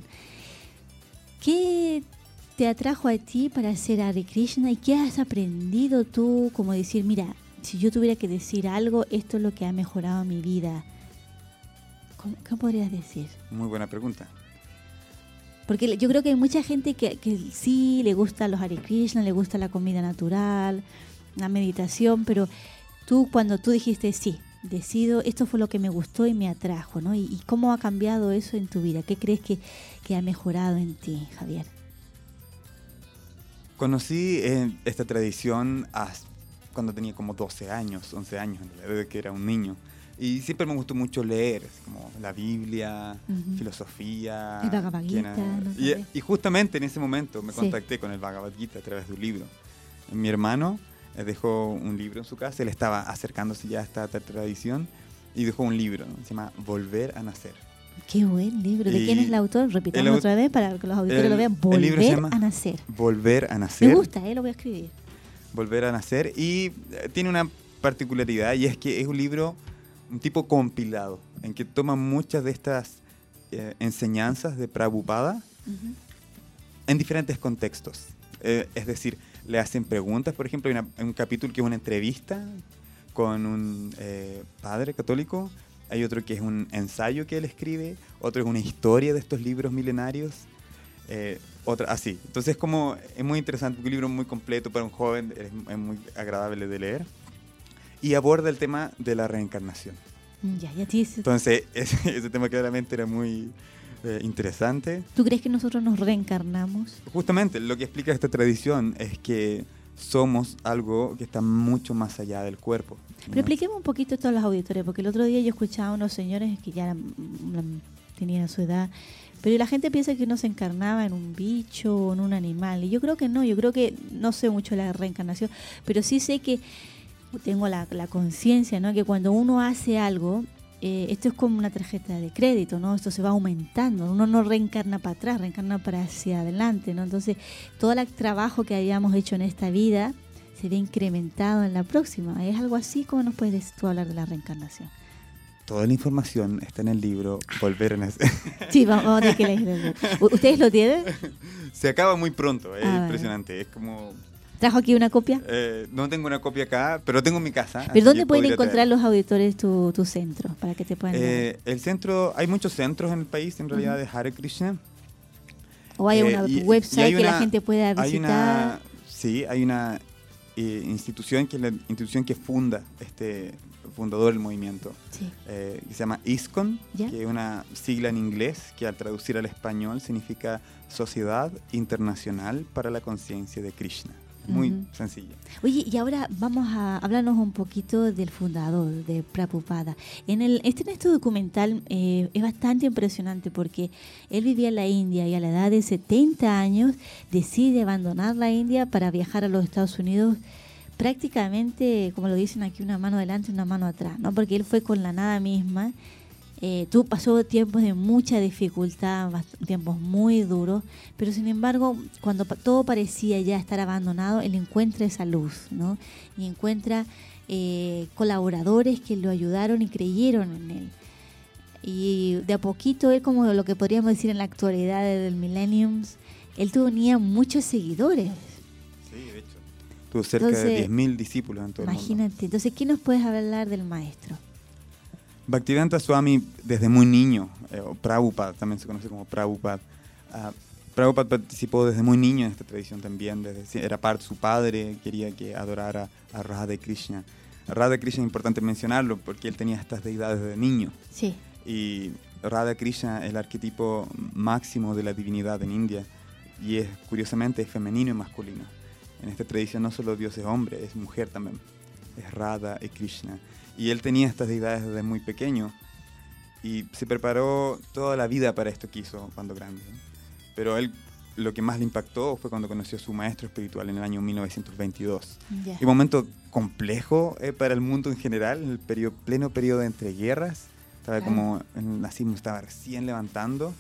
¿Qué te atrajo a ti para ser Hare Krishna y qué has aprendido tú? Como decir, mira, si yo tuviera que decir algo, esto es lo que ha mejorado mi vida. ¿Cómo, qué podrías decir? Muy buena pregunta. Porque yo creo que hay mucha gente que, que sí le gusta los Hare Krishna, le gusta la comida natural, la meditación, pero tú cuando tú dijiste sí, decido, esto fue lo que me gustó y me atrajo, ¿no? ¿Y, y cómo ha cambiado eso en tu vida? ¿Qué crees que, que ha mejorado en ti, Javier? Conocí eh, esta tradición hasta cuando tenía como doce años, once años, desde que era un niño. Y siempre me gustó mucho leer, así como la Biblia, Ujú. filosofía. El Bhagavad Gita, que era- ¿no y, sabes? y justamente en ese momento me Sí. contacté con el Bhagavad Gita a través de un libro. Mi hermano eh, dejó un libro en su casa, él estaba acercándose ya a esta tra- tradición y dejó un libro, ¿no? Se llama Volver a Nacer. Qué buen libro. ¿De Y quién es el autor? Repitamos el au- otra vez para que los auditores el- lo vean. el libro se Volver llama a nacer. Volver a Nacer. Me gusta, ¿eh? Lo voy a escribir. Volver a Nacer, y eh, tiene una particularidad, y es que es un libro, un tipo compilado, en que toma muchas de estas eh, enseñanzas de Prabhupada Ujú. en diferentes contextos. Eh, es decir, le hacen preguntas, por ejemplo, hay, una- hay un capítulo que es una entrevista con un eh, padre católico, hay otro que es un ensayo que él escribe, otro es una historia de estos libros milenarios, eh, otra así. Entonces como es muy interesante, un libro muy completo para un joven, es, es muy agradable de leer, y aborda el tema de la reencarnación. Ya, ya te dice. Entonces ese, ese tema claramente era muy eh, interesante. ¿Tú crees que nosotros nos reencarnamos? Justamente lo que explica esta tradición es que somos algo que está mucho más allá del cuerpo. Pero expliquemos un poquito esto a los auditores, porque el otro día yo escuchaba a unos señores que ya eran- mm, tenían su edad, pero la gente piensa que uno se encarnaba en un bicho o en un animal, y yo creo que no, yo creo que no sé mucho de la reencarnación, pero sí sé que tengo la, la conciencia, ¿no? Que cuando uno hace algo, eh, esto es como una tarjeta de crédito, ¿no? Esto se va aumentando, uno no reencarna para atrás, reencarna para hacia adelante, ¿no? Entonces, todo el trabajo que hayamos hecho en esta vida se ve incrementado en la próxima. ¿Es algo así? ¿Cómo nos puedes tú hablar de la reencarnación? Toda la información está en el libro Volver a Nacer. Sí, vamos, vamos a tener que leer. ¿Ustedes lo tienen? Se acaba muy pronto, es Ah, impresionante. Es como... ¿Trajo aquí una copia? eh, no tengo una copia acá, pero tengo en mi casa. así ¿Pero dónde que pueden podría encontrar traer. los auditores tu, tu centro para que te puedan Eh, el centro, hay muchos centros en el país, en realidad, Ujú. de Hare Krishna. ¿O hay Eh, una y- website y hay que la una- gente pueda hay visitar? una- sí, hay una eh, institución que es la institución que funda este fundador del movimiento, Sí. eh, que se llama ISKCON, ¿Ya? que es una sigla en inglés que al traducir al español significa Sociedad Internacional para la Conciencia de Krishna. Muy Ujú. sencilla. Oye, y ahora vamos a hablarnos un poquito del fundador, de Prabhupada. En, el, este, en este documental eh, es bastante impresionante porque él vivía en la India y a la edad de setenta años decide abandonar la India para viajar a los Estados Unidos, prácticamente, como lo dicen aquí, una mano adelante y una mano atrás, ¿no? Porque él fue con la nada misma. Eh, tú pasó tiempos de mucha dificultad, bast- tiempos muy duros, pero sin embargo, cuando pa- todo parecía ya estar abandonado, él encuentra esa luz, ¿no? Y encuentra eh, colaboradores que lo ayudaron y creyeron en él. Y de a poquito, él, como lo que podríamos decir en la actualidad del Millenniums, él tenía muchos seguidores. Sí, de hecho. Tuvo cerca de Entonces, diez mil discípulos en todo el mundo. Imagínate. Entonces, ¿qué nos puedes hablar del maestro? Bhaktivedanta Swami desde muy niño, eh, o Prabhupada, también se conoce como Prabhupada. Uh, Prabhupada participó desde muy niño en esta tradición también, desde, era parte, su padre quería que adorara a Radha Krishna. Radha Krishna es importante mencionarlo porque él tenía estas deidades desde niño. Sí. Y Radha Krishna es el arquetipo máximo de la divinidad en India y es, curiosamente, es femenino y masculino. En esta tradición no solo Dios es hombre, es mujer también. Es Radha y Krishna. Y él tenía estas deidades desde muy pequeño. y se preparó toda la vida para esto que hizo cuando grande, ¿no? Pero él, lo que más le impactó fue cuando conoció a su maestro espiritual en el año mil novecientos veintidós. Ya. Un momento complejo eh, para el mundo en general, en el periodo, pleno periodo de entreguerras. Estaba Claro. como, el nazismo estaba recién levantando.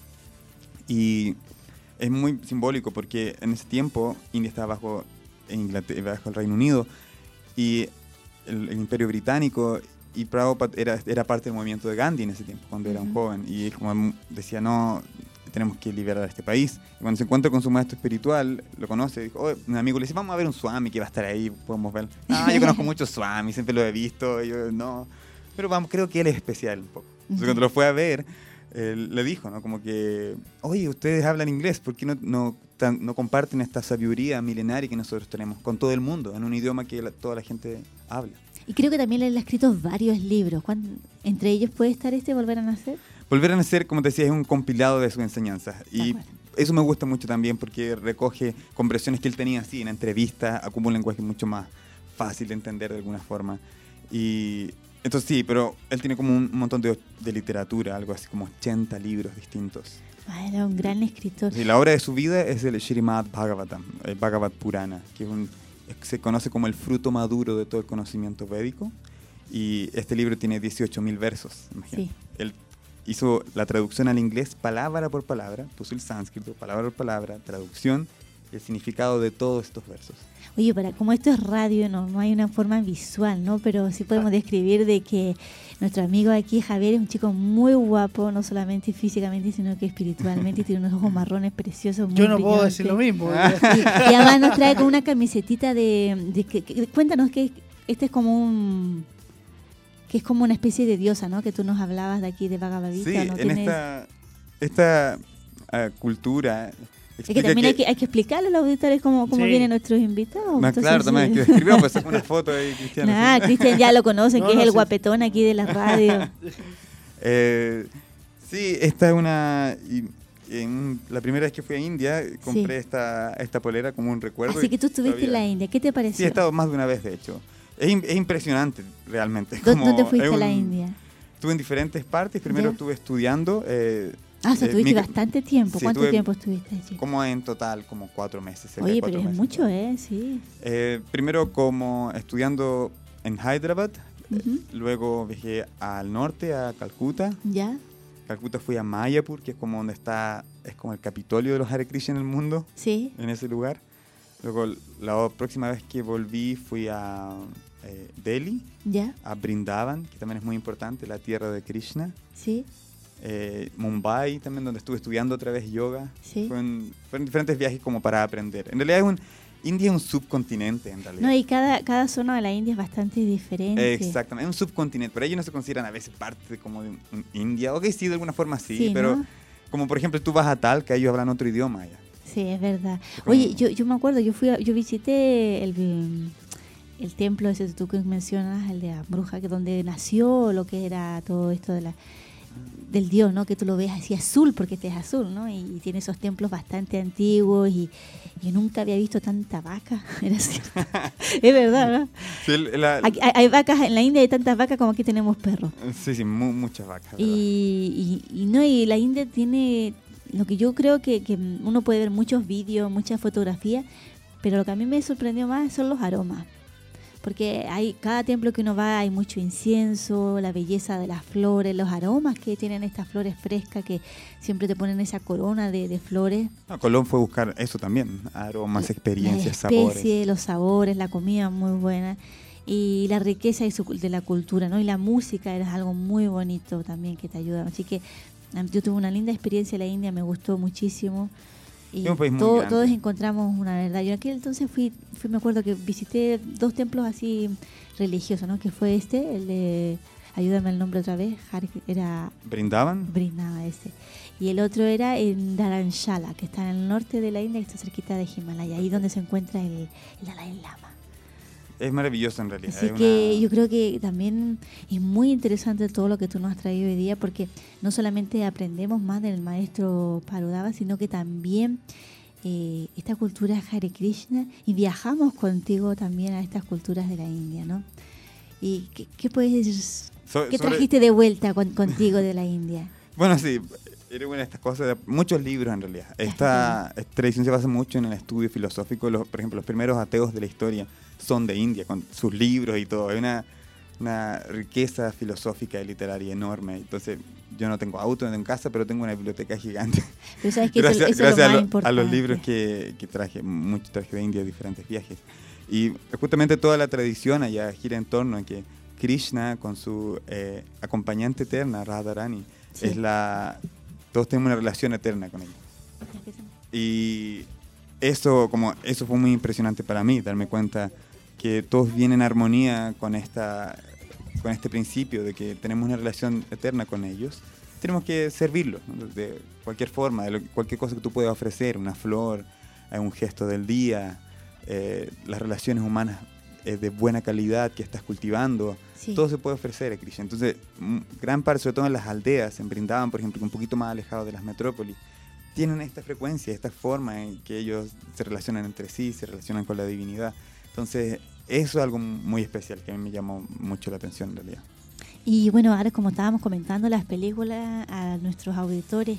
Y es muy simbólico porque en ese tiempo India estaba bajo, Inglaterra, bajo el Reino Unido y el, el Imperio Británico, y Prabhupada era, era parte del movimiento de Gandhi en ese tiempo, cuando era un Ujú. joven. Y él como decía, no, tenemos que liberar a este país. Y cuando se encuentra con su maestro espiritual, lo conoce, dijo, oh, un amigo le dice, vamos a ver un swami que va a estar ahí, podemos ver. Ah, yo conozco muchos swamis, siempre lo he visto, y yo no. Pero vamos, creo que él es especial un poco. Entonces Ujú. cuando lo fue a ver, él le dijo, ¿no? Como que, oye, ustedes hablan inglés, ¿por qué no, no, tan- no comparten esta sabiduría milenaria que nosotros tenemos con todo el mundo, en un idioma que la- toda la gente habla? Y creo que también él ha escrito varios libros. ¿Cuán- ¿Entre ellos puede estar este, Volver a Nacer? Volver a Nacer, como te decía, es un compilado de sus enseñanzas. Y eso me gusta mucho también porque recoge conversaciones que él tenía así en entrevistas, acumula un lenguaje mucho más fácil de entender de alguna forma. Y entonces sí, pero él tiene como un montón de, de literatura, algo así como ochenta libros distintos. Ah, era un gran escritor. Sí, la obra de su vida es el Srimad Bhagavatam, el Bhagavad Purana, que es un, es- se conoce como el fruto maduro de todo el conocimiento védico. Y este libro tiene dieciocho mil versos, imagínate. Sí. Él hizo la traducción al inglés palabra por palabra, puso el sánscrito palabra por palabra, traducción, el significado de todos estos versos. Oye, para, como esto es radio, no, no hay una forma visual, ¿no? Pero sí podemos describir de que nuestro amigo aquí, Javier, es un chico muy guapo, no solamente físicamente, sino que espiritualmente, y tiene unos ojos marrones preciosos. Muy Yo no puedo brillantes. decir lo mismo. Y, y además nos trae con una camisetita de... de que, que- cuéntanos que este es como un... que es como una especie de diosa, ¿no? Que tú nos hablabas de aquí de Bhagavad Gita, Sí, ¿no? en Tienes- esta, esta ah, cultura... Es que también hay que, hay que explicarle a los auditores cómo, cómo Sí. vienen nuestros invitados. No, Entonces, claro, también hay que describirlo, pues saco una foto ahí, Cristian. Nah, Cristian ya lo conocen, No, que no, es el sí. guapetón aquí de la radio. Eh, sí, esta es una... y en la primera vez que fui a India, compré Sí. esta, esta polera como un recuerdo. Así y que tú estuviste en todavía- la India. ¿Qué te Sí, he pareció? estado más de una vez, de hecho. Es, im- es impresionante, realmente. ¿Dó- Como ¿Dónde fuiste es a la un- India? Estuve en diferentes partes. Primero Ya. estuve estudiando. Eh, Ah, o sea, eh, tuviste micro- bastante tiempo. Sí, ¿Cuánto tuve tiempo estuviste allí? Como en total, como cuatro meses. cerca de Oye, cuatro pero es meses. mucho, ¿eh? Sí. Eh, primero como estudiando en Hyderabad. eh, Ujú. luego viajé al norte, a Calcuta. ¿Ya? Calcuta fui a Mayapur, que es como donde está, es como el Capitolio de los Hare Krishna en el mundo. Sí. En ese lugar. Luego la próxima vez que volví fui a eh, Delhi, ¿Ya? a Brindavan, que también es muy importante, la tierra de Krishna. Sí. Eh, Mumbai también, donde estuve estudiando otra vez yoga. Sí. Fueron, fueron diferentes viajes como para aprender. En realidad es un, India es un subcontinente, en realidad. No, y cada, cada zona de la India es bastante diferente. Exactamente, es un subcontinente, pero ellos no se consideran a veces parte como de un- un India, ok, sí, de alguna forma sí, Sí, pero ¿no? como por ejemplo tú vas a Talca, ellos hablan otro idioma allá. Sí, es verdad. como- Oye, yo, yo me acuerdo, yo fui a- yo visité el, el templo ese que tú que mencionas, el de la bruja, que donde nació lo que era todo esto de la del dios, ¿no? Que tú lo ves así azul, porque este es azul, ¿no? Y, y tiene esos templos bastante antiguos y yo nunca había visto tanta vaca, era cierto. Es verdad, ¿no? Sí, el- la- Aquí hay, hay vacas, en la India hay tantas vacas como aquí tenemos perros. sí, sí, mu- muchas vacas. ¿verdad? Y, y, y no, y la India tiene lo que yo creo que, que uno puede ver muchos vídeos, muchas fotografías, pero lo que a mí me sorprendió más son los aromas. Porque hay cada templo que uno va hay mucho incienso, la belleza de las flores, los aromas que tienen estas flores frescas que siempre te ponen esa corona de, de flores. Ah, Colón fue a buscar eso también, aromas, experiencias, La sabores. especie, los sabores, la comida muy buena y la riqueza y su- de la cultura, ¿no? Y la música era algo muy bonito también que te ayuda. Así que um, yo tuve una linda experiencia en la India, me gustó muchísimo. Y Es un país muy todo- grande. todos encontramos una verdad. Yo en aquel entonces fui, fui, me acuerdo que visité dos templos así religiosos, ¿no? Que fue este, el de, ayúdame el nombre otra vez, Har- era ¿Brindaban? Brindaba ese. Y el otro era en Dharamshala, que está en el norte de la India, que está cerquita de Himalaya, ahí donde se encuentra el, el Dalai Lama. Es maravilloso en realidad. Así es que una- yo creo que también es muy interesante todo lo que tú nos has traído hoy día, porque no solamente aprendemos más del maestro Parudava, sino que también eh, esta cultura Hare Krishna, y viajamos contigo también a estas culturas de la India, ¿no? ¿Y qué, qué puedes So, ¿Qué sobre... trajiste de vuelta con, contigo de la India? Bueno, sí, era una de estas cosas, muchos libros en realidad. Esta, esta tradición se basa mucho en el estudio filosófico. Los, por ejemplo, los primeros ateos de la historia son de India, con sus libros y todo. Hay una, una riqueza filosófica y literaria enorme. Entonces, yo no tengo auto, no tengo casa, pero tengo una biblioteca gigante. Pero sabes que gracias eso, eso gracias es lo a, más lo, a los libros que, que traje, muchos traje de India, diferentes viajes. Y justamente toda la tradición allá gira en torno a que Krishna, con su eh, acompañante eterna, Radharani, sí. es la... Todos tenemos una relación eterna con ella. Y eso, como, eso fue muy impresionante para mí, darme cuenta que todos vienen en armonía con, esta, con este principio de que tenemos una relación eterna con ellos. Tenemos que servirlos, ¿no? De cualquier forma, de lo, cualquier cosa que tú puedas ofrecer, una flor, un gesto del día, eh, las relaciones humanas eh, de buena calidad que estás cultivando. Sí. Todo se puede ofrecer a Krishna. Entonces, gran parte, sobre todo en las aldeas, en Brindavan, por ejemplo, un poquito más alejados de las metrópolis, tienen esta frecuencia, esta forma en que ellos se relacionan entre sí, se relacionan con la divinidad. Entonces, eso es algo muy especial que a mí me llamó mucho la atención en realidad. Y bueno, ahora como estábamos comentando las películas a nuestros auditores,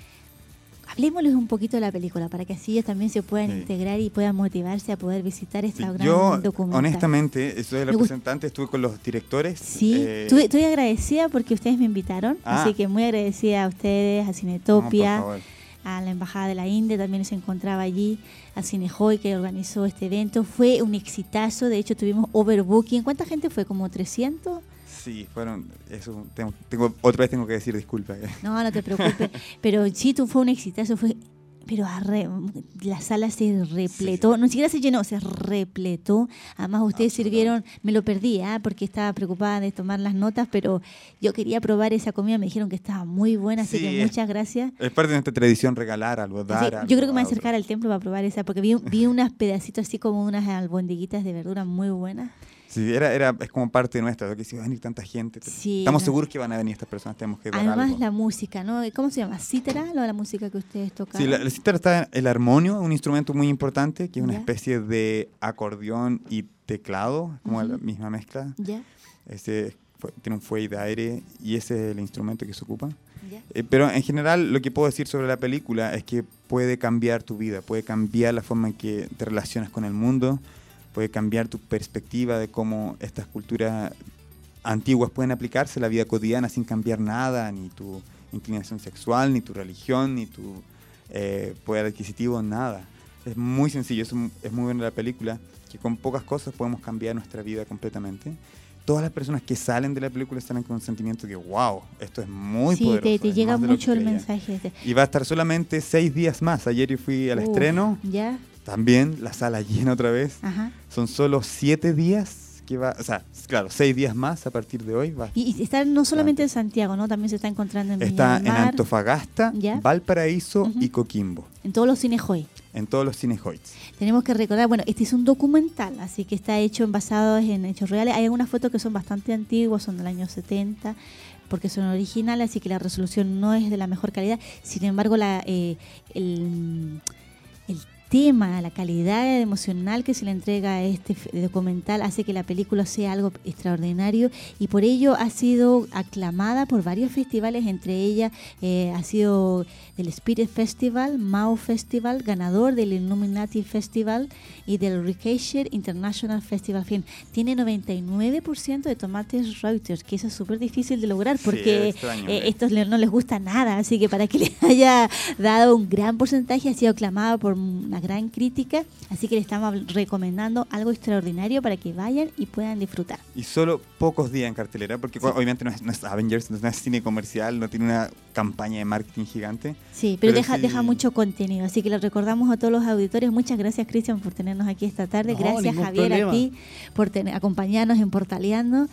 hablemosles un poquito de la película para que así ellos también se puedan sí. integrar y puedan motivarse a poder visitar esta sí, gran yo, documental. Honestamente, soy el representante, estuve con los directores. Sí, eh, estoy, estoy agradecida porque ustedes me invitaron, ah. así que muy agradecida a ustedes, a Cinetopia, no, a la Embajada de la India, también se encontraba allí, a Cinejoy que organizó este evento. Fue un exitazo, de hecho tuvimos overbooking. ¿Cuánta gente fue? ¿Como trescientos? Sí, fueron, eso, tengo, tengo, otra vez tengo que decir disculpa. No, no te preocupes, pero sí, tú fue un exitazo, fue, pero arre, la sala se repletó, sí. no siquiera se llenó, se repletó. Además ustedes sirvieron, me lo perdí, ¿eh? porque estaba preocupada de tomar las notas, pero yo quería probar esa comida, me dijeron que estaba muy buena, así sí, que muchas gracias. Es parte de nuestra tradición regalar algo, dar sí, algo. Yo creo que me voy a acercar al templo para probar esa, porque vi, vi unos pedacitos así como unas albondiguitas de verdura muy buenas. Sí, era, era, es como parte nuestra, que si va a venir tanta gente, sí, estamos no. seguros que van a venir estas personas, tenemos que dar Además algo. La música, ¿no? ¿Cómo se llama? ¿Cítara? ¿Lo de la música que ustedes tocan? Sí, la, la cítara está en el armonio, un instrumento muy importante, que es una ¿Ya? especie de acordeón y teclado, como uh-huh. la misma mezcla. ¿Ya? Ese fue, tiene un fuelle de aire y ese es el instrumento que se ocupa. Eh, pero en general lo que puedo decir sobre la película es que puede cambiar tu vida, puede cambiar la forma en que te relacionas con el mundo, puede cambiar tu perspectiva de cómo estas culturas antiguas pueden aplicarse a la vida cotidiana sin cambiar nada, ni tu inclinación sexual, ni tu religión, ni tu eh, poder adquisitivo, nada. Es muy sencillo, es, es muy buena la película, que con pocas cosas podemos cambiar nuestra vida completamente. Todas las personas que salen de la película salen con un sentimiento que, wow, esto es muy sí, poderoso. Sí, te, te llega mucho el mensaje. Y va a estar solamente seis días más. Ayer yo fui al Uf, estreno. Ya. También la sala llena otra vez. Ajá. Son solo siete días que va, o sea, claro, seis días más a partir de hoy. Va. Y, y está no solamente en Santiago, ¿no? También se está encontrando en Viña Está del Mar. en Antofagasta, ¿Ya? Valparaíso uh-huh. y Coquimbo. En todos los Cinejoy. En todos los Cinejoy. Tenemos que recordar, bueno, este es un documental, así que está hecho en basados en hechos reales. Hay algunas fotos que son bastante antiguas, son del año setenta, porque son originales, así que la resolución no es de la mejor calidad. Sin embargo, la eh, el, el tema, la calidad emocional que se le entrega a este documental hace que la película sea algo extraordinario y por ello ha sido aclamada por varios festivales, entre ellas eh, ha sido del Spirit Festival, Mau Festival, ganador del Illuminati Festival y del Ricochet International Festival Film. Tiene noventa y nueve por ciento de tomates Reuters, que eso es súper difícil de lograr porque sí, extraño, eh, estos no les gusta nada, así que para que les haya dado un gran porcentaje ha sido aclamado por una gran crítica, así que le estamos recomendando algo extraordinario para que vayan y puedan disfrutar. Y solo pocos días en cartelera, porque sí. obviamente no es, no es Avengers, no es cine comercial, no tiene una campaña de marketing gigante. Sí, pero, pero deja, sí. deja mucho contenido, así que le recordamos a todos los auditores. Muchas gracias, Cristian, por tenernos aquí esta tarde. No, gracias, Javier, problema. a ti por tener, acompañarnos en Portaleando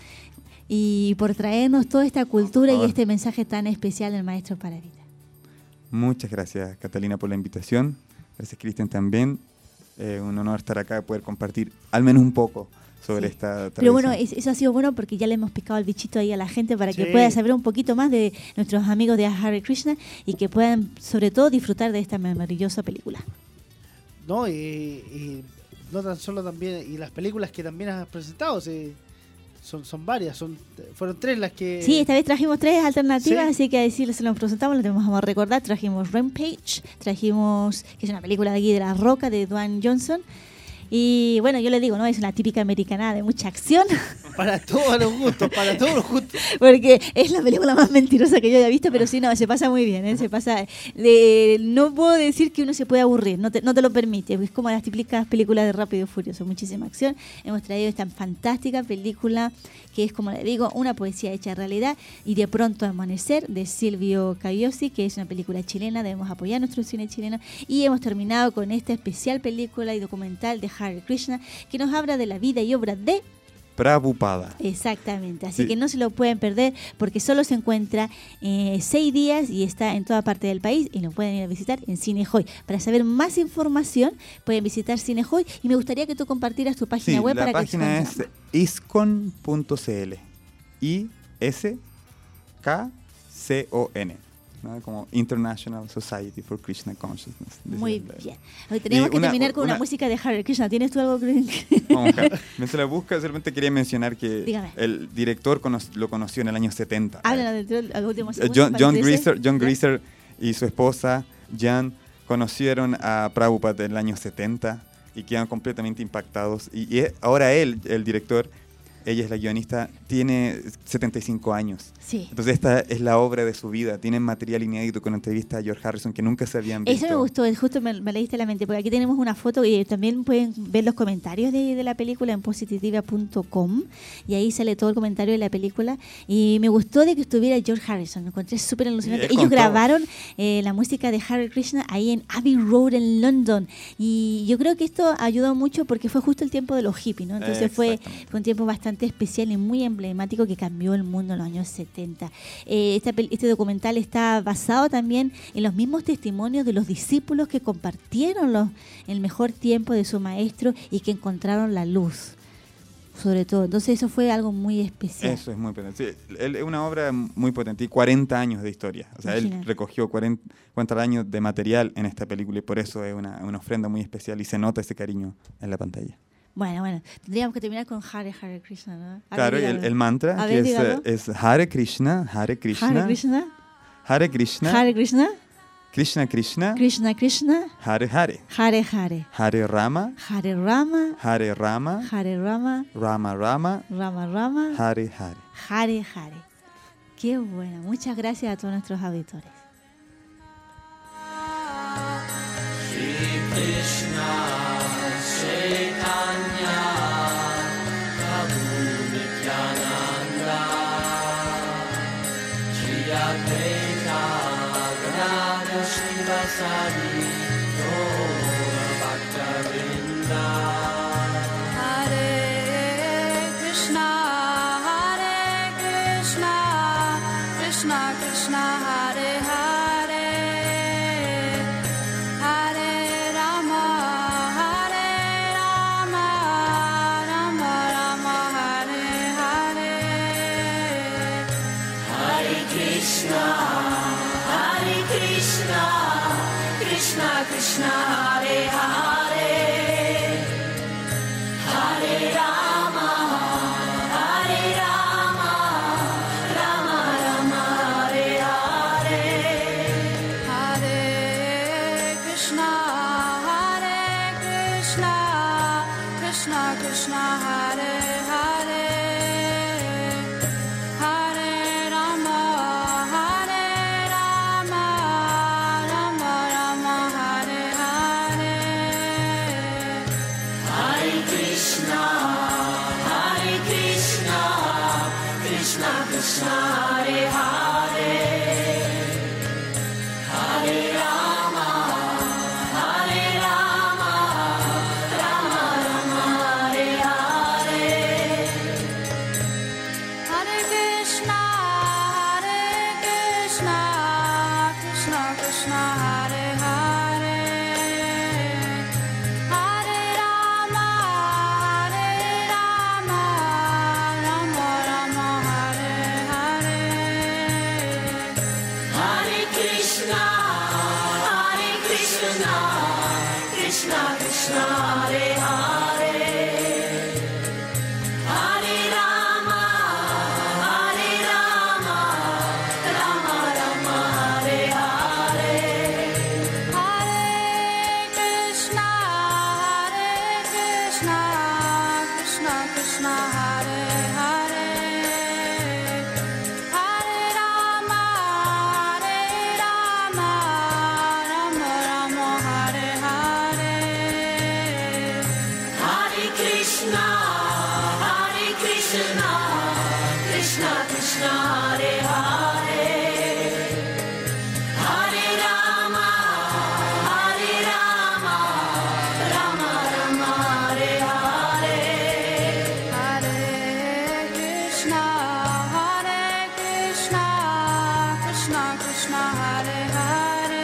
y por traernos toda esta cultura y este mensaje tan especial del maestro Paravita. Muchas gracias, Catalina, por la invitación. Gracias, Cristian, también. Eh, un honor estar acá y poder compartir al menos un poco sobre sí. esta tradición. Pero bueno, eso ha sido bueno porque ya le hemos picado el bichito ahí a la gente para sí. que pueda saber un poquito más de nuestros amigos de Hare Krishna y que puedan, sobre todo, disfrutar de esta maravillosa película. No, y, y no tan solo también, y las películas que también has presentado, sí, son, son varias, son fueron tres las que... Sí, esta vez trajimos tres alternativas, ¿Sí? así que así se los presentamos, lo tenemos a recordar. Trajimos Rampage, trajimos, que es una película de aquí de La Roca, de Dwayne Johnson. Y bueno, yo les digo, ¿no? Es una típica americanada de mucha acción. Para todos los gustos, para todos los gustos. Porque es la película más mentirosa que yo haya visto, pero sí, no, se pasa muy bien, ¿eh? Se pasa... De, no puedo decir que uno se puede aburrir, no te, no te lo permite. Es como las típicas películas de Rápido y Furioso, muchísima acción. Hemos traído esta fantástica película que es, como le digo, una poesía hecha realidad. Y De pronto amanecer, de Silvio Cagliozzi, que es una película chilena, debemos apoyar nuestro cine chileno. Y hemos terminado con esta especial película y documental de Hare Krishna, que nos habla de la vida y obra de Prabhupada. Exactamente, así Sí. que no se lo pueden perder porque solo se encuentra eh, seis días y está en toda parte del país y lo pueden ir a visitar en Cinejoy. Para saber más información pueden visitar Cinejoy y me gustaría que tú compartieras tu página Sí, web la para página que es iscon punto c l. I S K C O N. ¿no? Como International Society for Krishna Consciousness. Muy Desde- bien. Hoy tenemos Y que una- terminar con una, una- música de Hare Krishna. ¿Tienes tú algo que...? Vamos a buscar. Mientras la busca, solamente quería mencionar que Dígame. el director cono- lo conoció en el año setenta. Háblanos del al último Eh, segundo. John, para John que trece. Greaser, John ¿Ya? Greaser y su esposa Jan conocieron a Prabhupada en el año setenta y quedan completamente impactados. Y, y ahora él, el director, ella es la guionista, tiene setenta y cinco años. Sí. Entonces esta es la obra de su vida. Tienen material inédito con entrevista a George Harrison que nunca se habían visto. Eso me gustó, es justo me, me leíste la mente, porque aquí tenemos una foto y también pueden ver los comentarios de, de la película en positiva punto com y ahí sale todo el comentario de la película y me gustó de que estuviera George Harrison, me encontré súper alucinante. Sí, es Ellos con todo. grabaron eh, la música de Hare Krishna ahí en Abbey Road en London y yo creo que esto ayudó mucho porque fue justo el tiempo de los hippies, ¿no? Entonces fue, fue un tiempo bastante especial y muy emblemático que cambió el mundo en los años setenta. Eh, esta pel- este documental está basado también en los mismos testimonios de los discípulos que compartieron los, el mejor tiempo de su maestro y que encontraron la luz, sobre todo. Entonces eso fue algo muy especial. Eso es muy potente. Sí, él- es una obra muy potente y cuarenta años de historia. O sea, Imagina. él recogió cuarenta, cuarenta años de material en esta película y por eso es una, una ofrenda muy especial y se nota ese cariño en la pantalla. Bueno, bueno, tendríamos que terminar con Hare Hare Krishna, ¿no? A ver, Claro, y el, dígalo. el mantra A que ver, es, dígalo. eh, es Hare Krishna, Hare Krishna, Hare Krishna, Hare Krishna, Hare Krishna, Krishna Krishna, Krishna Krishna, Hare Hare, Hare Hare, Hare Rama, Hare Rama, Hare Rama, Hare Rama, Rama Rama, Rama Rama, Hare Hare. Hare Hare. Qué bueno. Muchas gracias a todos nuestros auditores. Hare Krishna, Hare Krishna, Krishna Krishna, Hare Hare, Hare Rama, Hare Rama, Rama Rama, Hare Hare, Hare Krishna, Hare Krishna, Krishna Krishna, Hare Hare, Hare Rama, Hare Rama, Rama Rama, Hare Hare, Hare Krishna, Hare Krishna, Krishna Krishna, Hare Hare, Hare Rama, Hare Rama, Rama Rama, Hare Hare, Hare Krishna, Hare Krishna, Krishna Krishna, Hare Hare, Hare Rama, Hare Rama, Rama Rama, Hare Hare, Hare Krishna, Hare Krishna, Krishna Krishna, Hare Hare, Hare Rama, Hare Rama, Rama Rama, Hare Hare, Hare Krishna, Hare Krishna, Krishna Krishna, Hare Hare, Hare Rama, Krishna, Krishna Krishna, Hare Hare, Hare Rama, Hare Rama, Rama Rama, Hare Hare, Hare Krishna, Hare Krishna, Krishna Krishna, Hare Hare,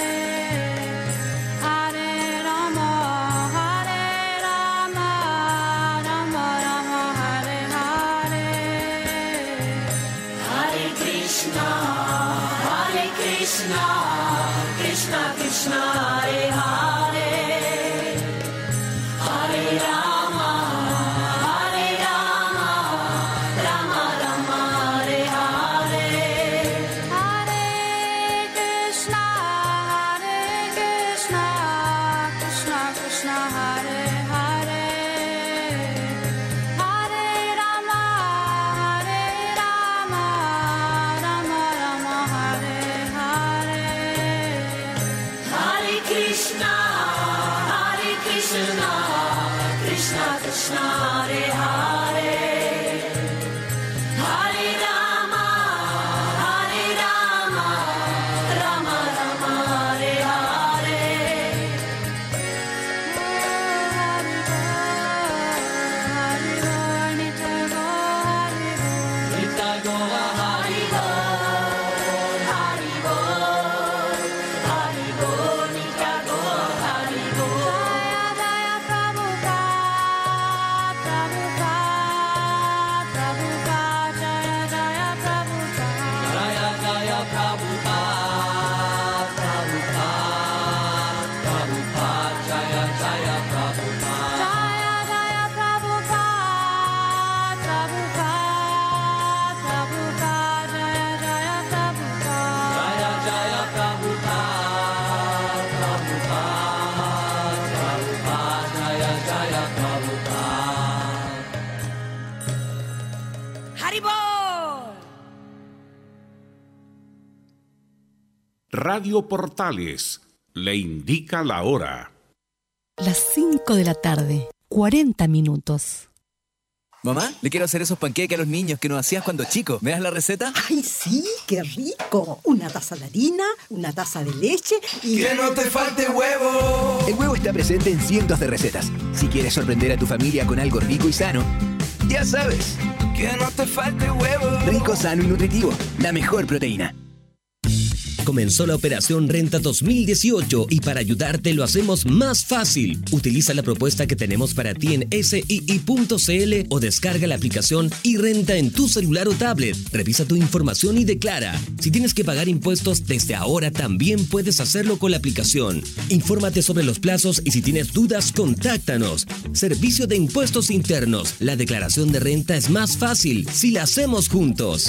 Hare Rama, Hare Rama, Rama Rama, Hare Hare, Hare Krishna, Hare Krishna, Krishna Krishna, Hare Hare, Hare Rama, Hare Rama, Rama Rama, Hare Hare, Hare Krishna, Hare Krishna, Krishna Krishna, Hare Hare, Hare Rama, Hare Rama, Rama Rama, Hare Hare, Hare Krishna, Hare Krishna, Krishna Krishna, Hare Hare, Hare Rama, Hare Rama, Rama Rama, Hare Hare, Radio Portales le indica la hora. Las cinco de la tarde, cuarenta minutos. Mamá, le quiero hacer esos panqueques a los niños que nos hacías cuando chicos. ¿Me das la receta? ¡Ay, sí! ¡Qué rico! Una taza de harina, una taza de leche y... ¡Que no te falte huevo! El huevo está presente en cientos de recetas. Si quieres sorprender a tu familia con algo rico y sano, ya sabes. ¡Que no te falte huevo! Rico, sano y nutritivo. La mejor proteína. Comenzó la operación Renta dos mil dieciocho y para ayudarte lo hacemos más fácil. Utiliza la propuesta que tenemos para ti en S I I punto C L o descarga la aplicación y renta en tu celular o tablet. Revisa tu información y declara. Si tienes que pagar impuestos desde ahora, también puedes hacerlo con la aplicación. Infórmate sobre los plazos y si tienes dudas, contáctanos. Servicio de Impuestos Internos. La declaración de renta es más fácil si la hacemos juntos.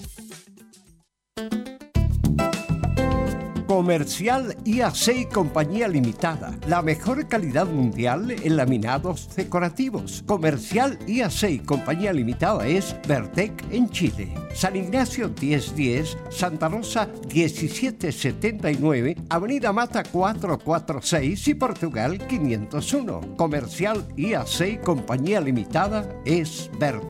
Comercial I A C y Compañía Limitada. La mejor calidad mundial en laminados decorativos. Comercial I A C y Compañía Limitada es Vertec en Chile. San Ignacio diez diez, Santa Rosa diecisiete setenta y nueve, Avenida Mata cuatrocientos cuarenta y seis y Portugal quinientos uno. Comercial I A C y Compañía Limitada es Vertec.